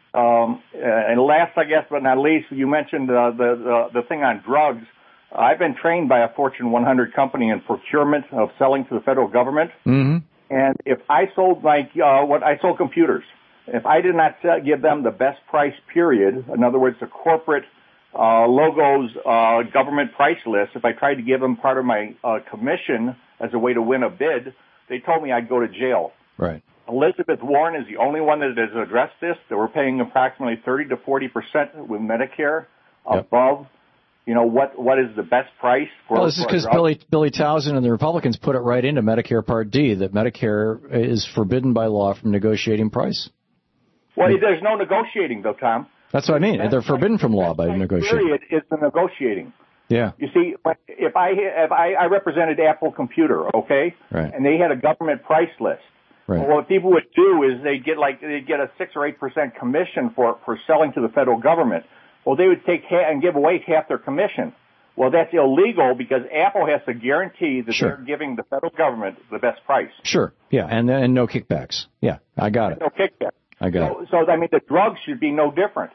Um, and last, I guess, but not least, you mentioned uh, the, the the thing on drugs. I've been trained by a Fortune one hundred company in procurement of selling to the federal government. Mm-hmm. And if I sold like uh, what I sold computers, if I did not sell, give them the best price period, in other words, the corporate uh, logos uh, government price list, if I tried to give them part of my uh, commission as a way to win a bid, they told me I'd go to jail. Right. Elizabeth Warren is the only one that has addressed this, that we're paying approximately thirty to forty percent with Medicare Yep. above, you know, what, what is the best price for... Well, this is for a because drug. Billy, Billy Townsend and the Republicans put it right into Medicare Part D, that Medicare is forbidden by law from negotiating price. Well, there's no negotiating, though, Tom. That's what I mean. They're forbidden from law by negotiating. Period is the negotiating. Yeah. You see, if I if I, I represented Apple Computer, okay, Right. and they had a government price list. Right. Well, what people would do is they'd get like they'd get a six or eight percent commission for for selling to the federal government. Well, they would take ha- and give away half their commission. Well, that's illegal because Apple has to guarantee that Sure. they're giving the federal government the best price. Sure. Yeah. And and no kickbacks. Yeah. I got it. No kickback. I got it. So, so I mean, the drugs should be no different.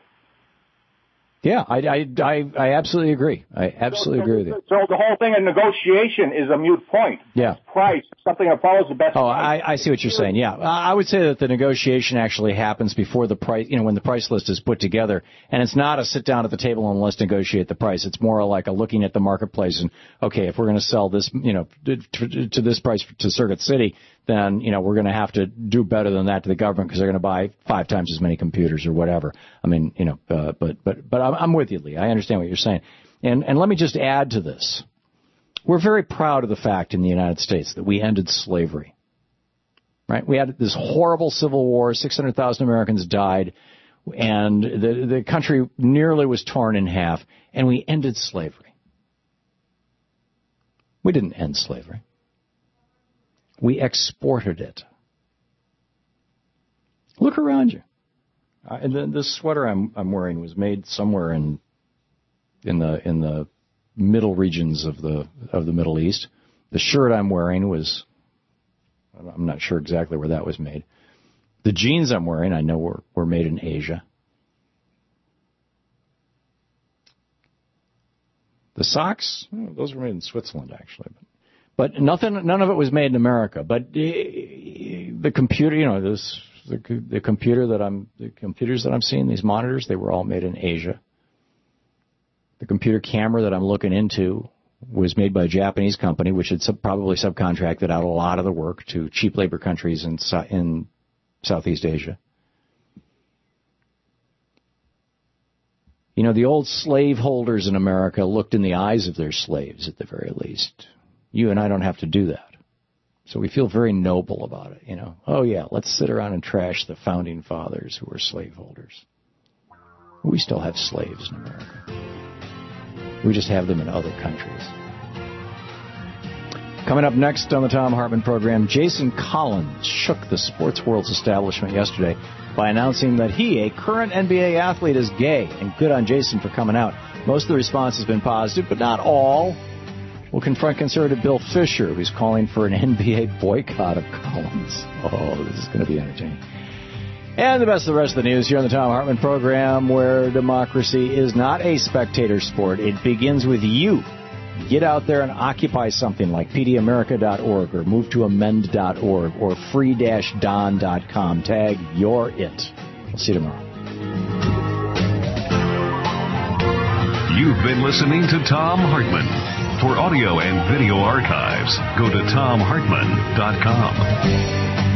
Yeah. I, I, I, I absolutely agree. I absolutely agree with you. So the whole thing in negotiation is a moot point. Yeah. Price, something that follows the best. Oh, I, I see what you're saying. Yeah. I would say that the negotiation actually happens before the price, you know, when the price list is put together. And it's not a sit down at the table and let's negotiate the price. It's more like a looking at the marketplace and, okay, if we're going to sell this, you know, to, to this price to Circuit City, then, you know, we're going to have to do better than that to the government because they're going to buy five times as many computers or whatever. I mean, you know, uh, but, but, but I'm, I'm with you, Lee. I understand what you're saying. And, and let me just add to this. We're very proud of the fact in the United States that we ended slavery. Right? We had this horrible civil war. six hundred thousand Americans died. And the, the country nearly was torn in half. And we ended slavery. We didn't end slavery. We exported it. Look around you. Uh, and the, this sweater I'm, I'm wearing was made somewhere in in the in the middle regions of the of the Middle East. The shirt I'm wearing was, I'm not sure exactly where that was made. The jeans I'm wearing, I know were were made in Asia. The socks, oh, those were made in Switzerland, actually. But, but nothing, none of it was made in America. But the computer, you know, this the, the computer that I'm, the computers that I'm seeing, these monitors, they were all made in Asia. The computer camera that I'm looking into was made by a Japanese company, which had sub, probably subcontracted out a lot of the work to cheap labor countries in in Southeast Asia. You know, the old slaveholders in America looked in the eyes of their slaves, at the very least. You and I don't have to do that. So we feel very noble about it, you know. Oh, yeah, let's sit around and trash the founding fathers who were slaveholders. We still have slaves in America. We just have them in other countries. Coming up next on the Thom Hartmann program, Jason Collins shook the sports world's establishment yesterday by announcing that he, a current N B A athlete, is gay. And good on Jason for coming out. Most of the response has been positive, but not all. We'll confront conservative Bill Fisher, who's calling for an N B A boycott of Collins. Oh, this is going to be entertaining. And the best of the rest of the news here on the Thom Hartmann program, where democracy is not a spectator sport. It begins with you. Get out there and occupy something like P D America dot org or move to amend dot org or free dash don dot com. Tag You're It. We'll see you tomorrow. You've been listening to Thom Hartmann. For audio and video archives, go to Thom Hartmann dot com.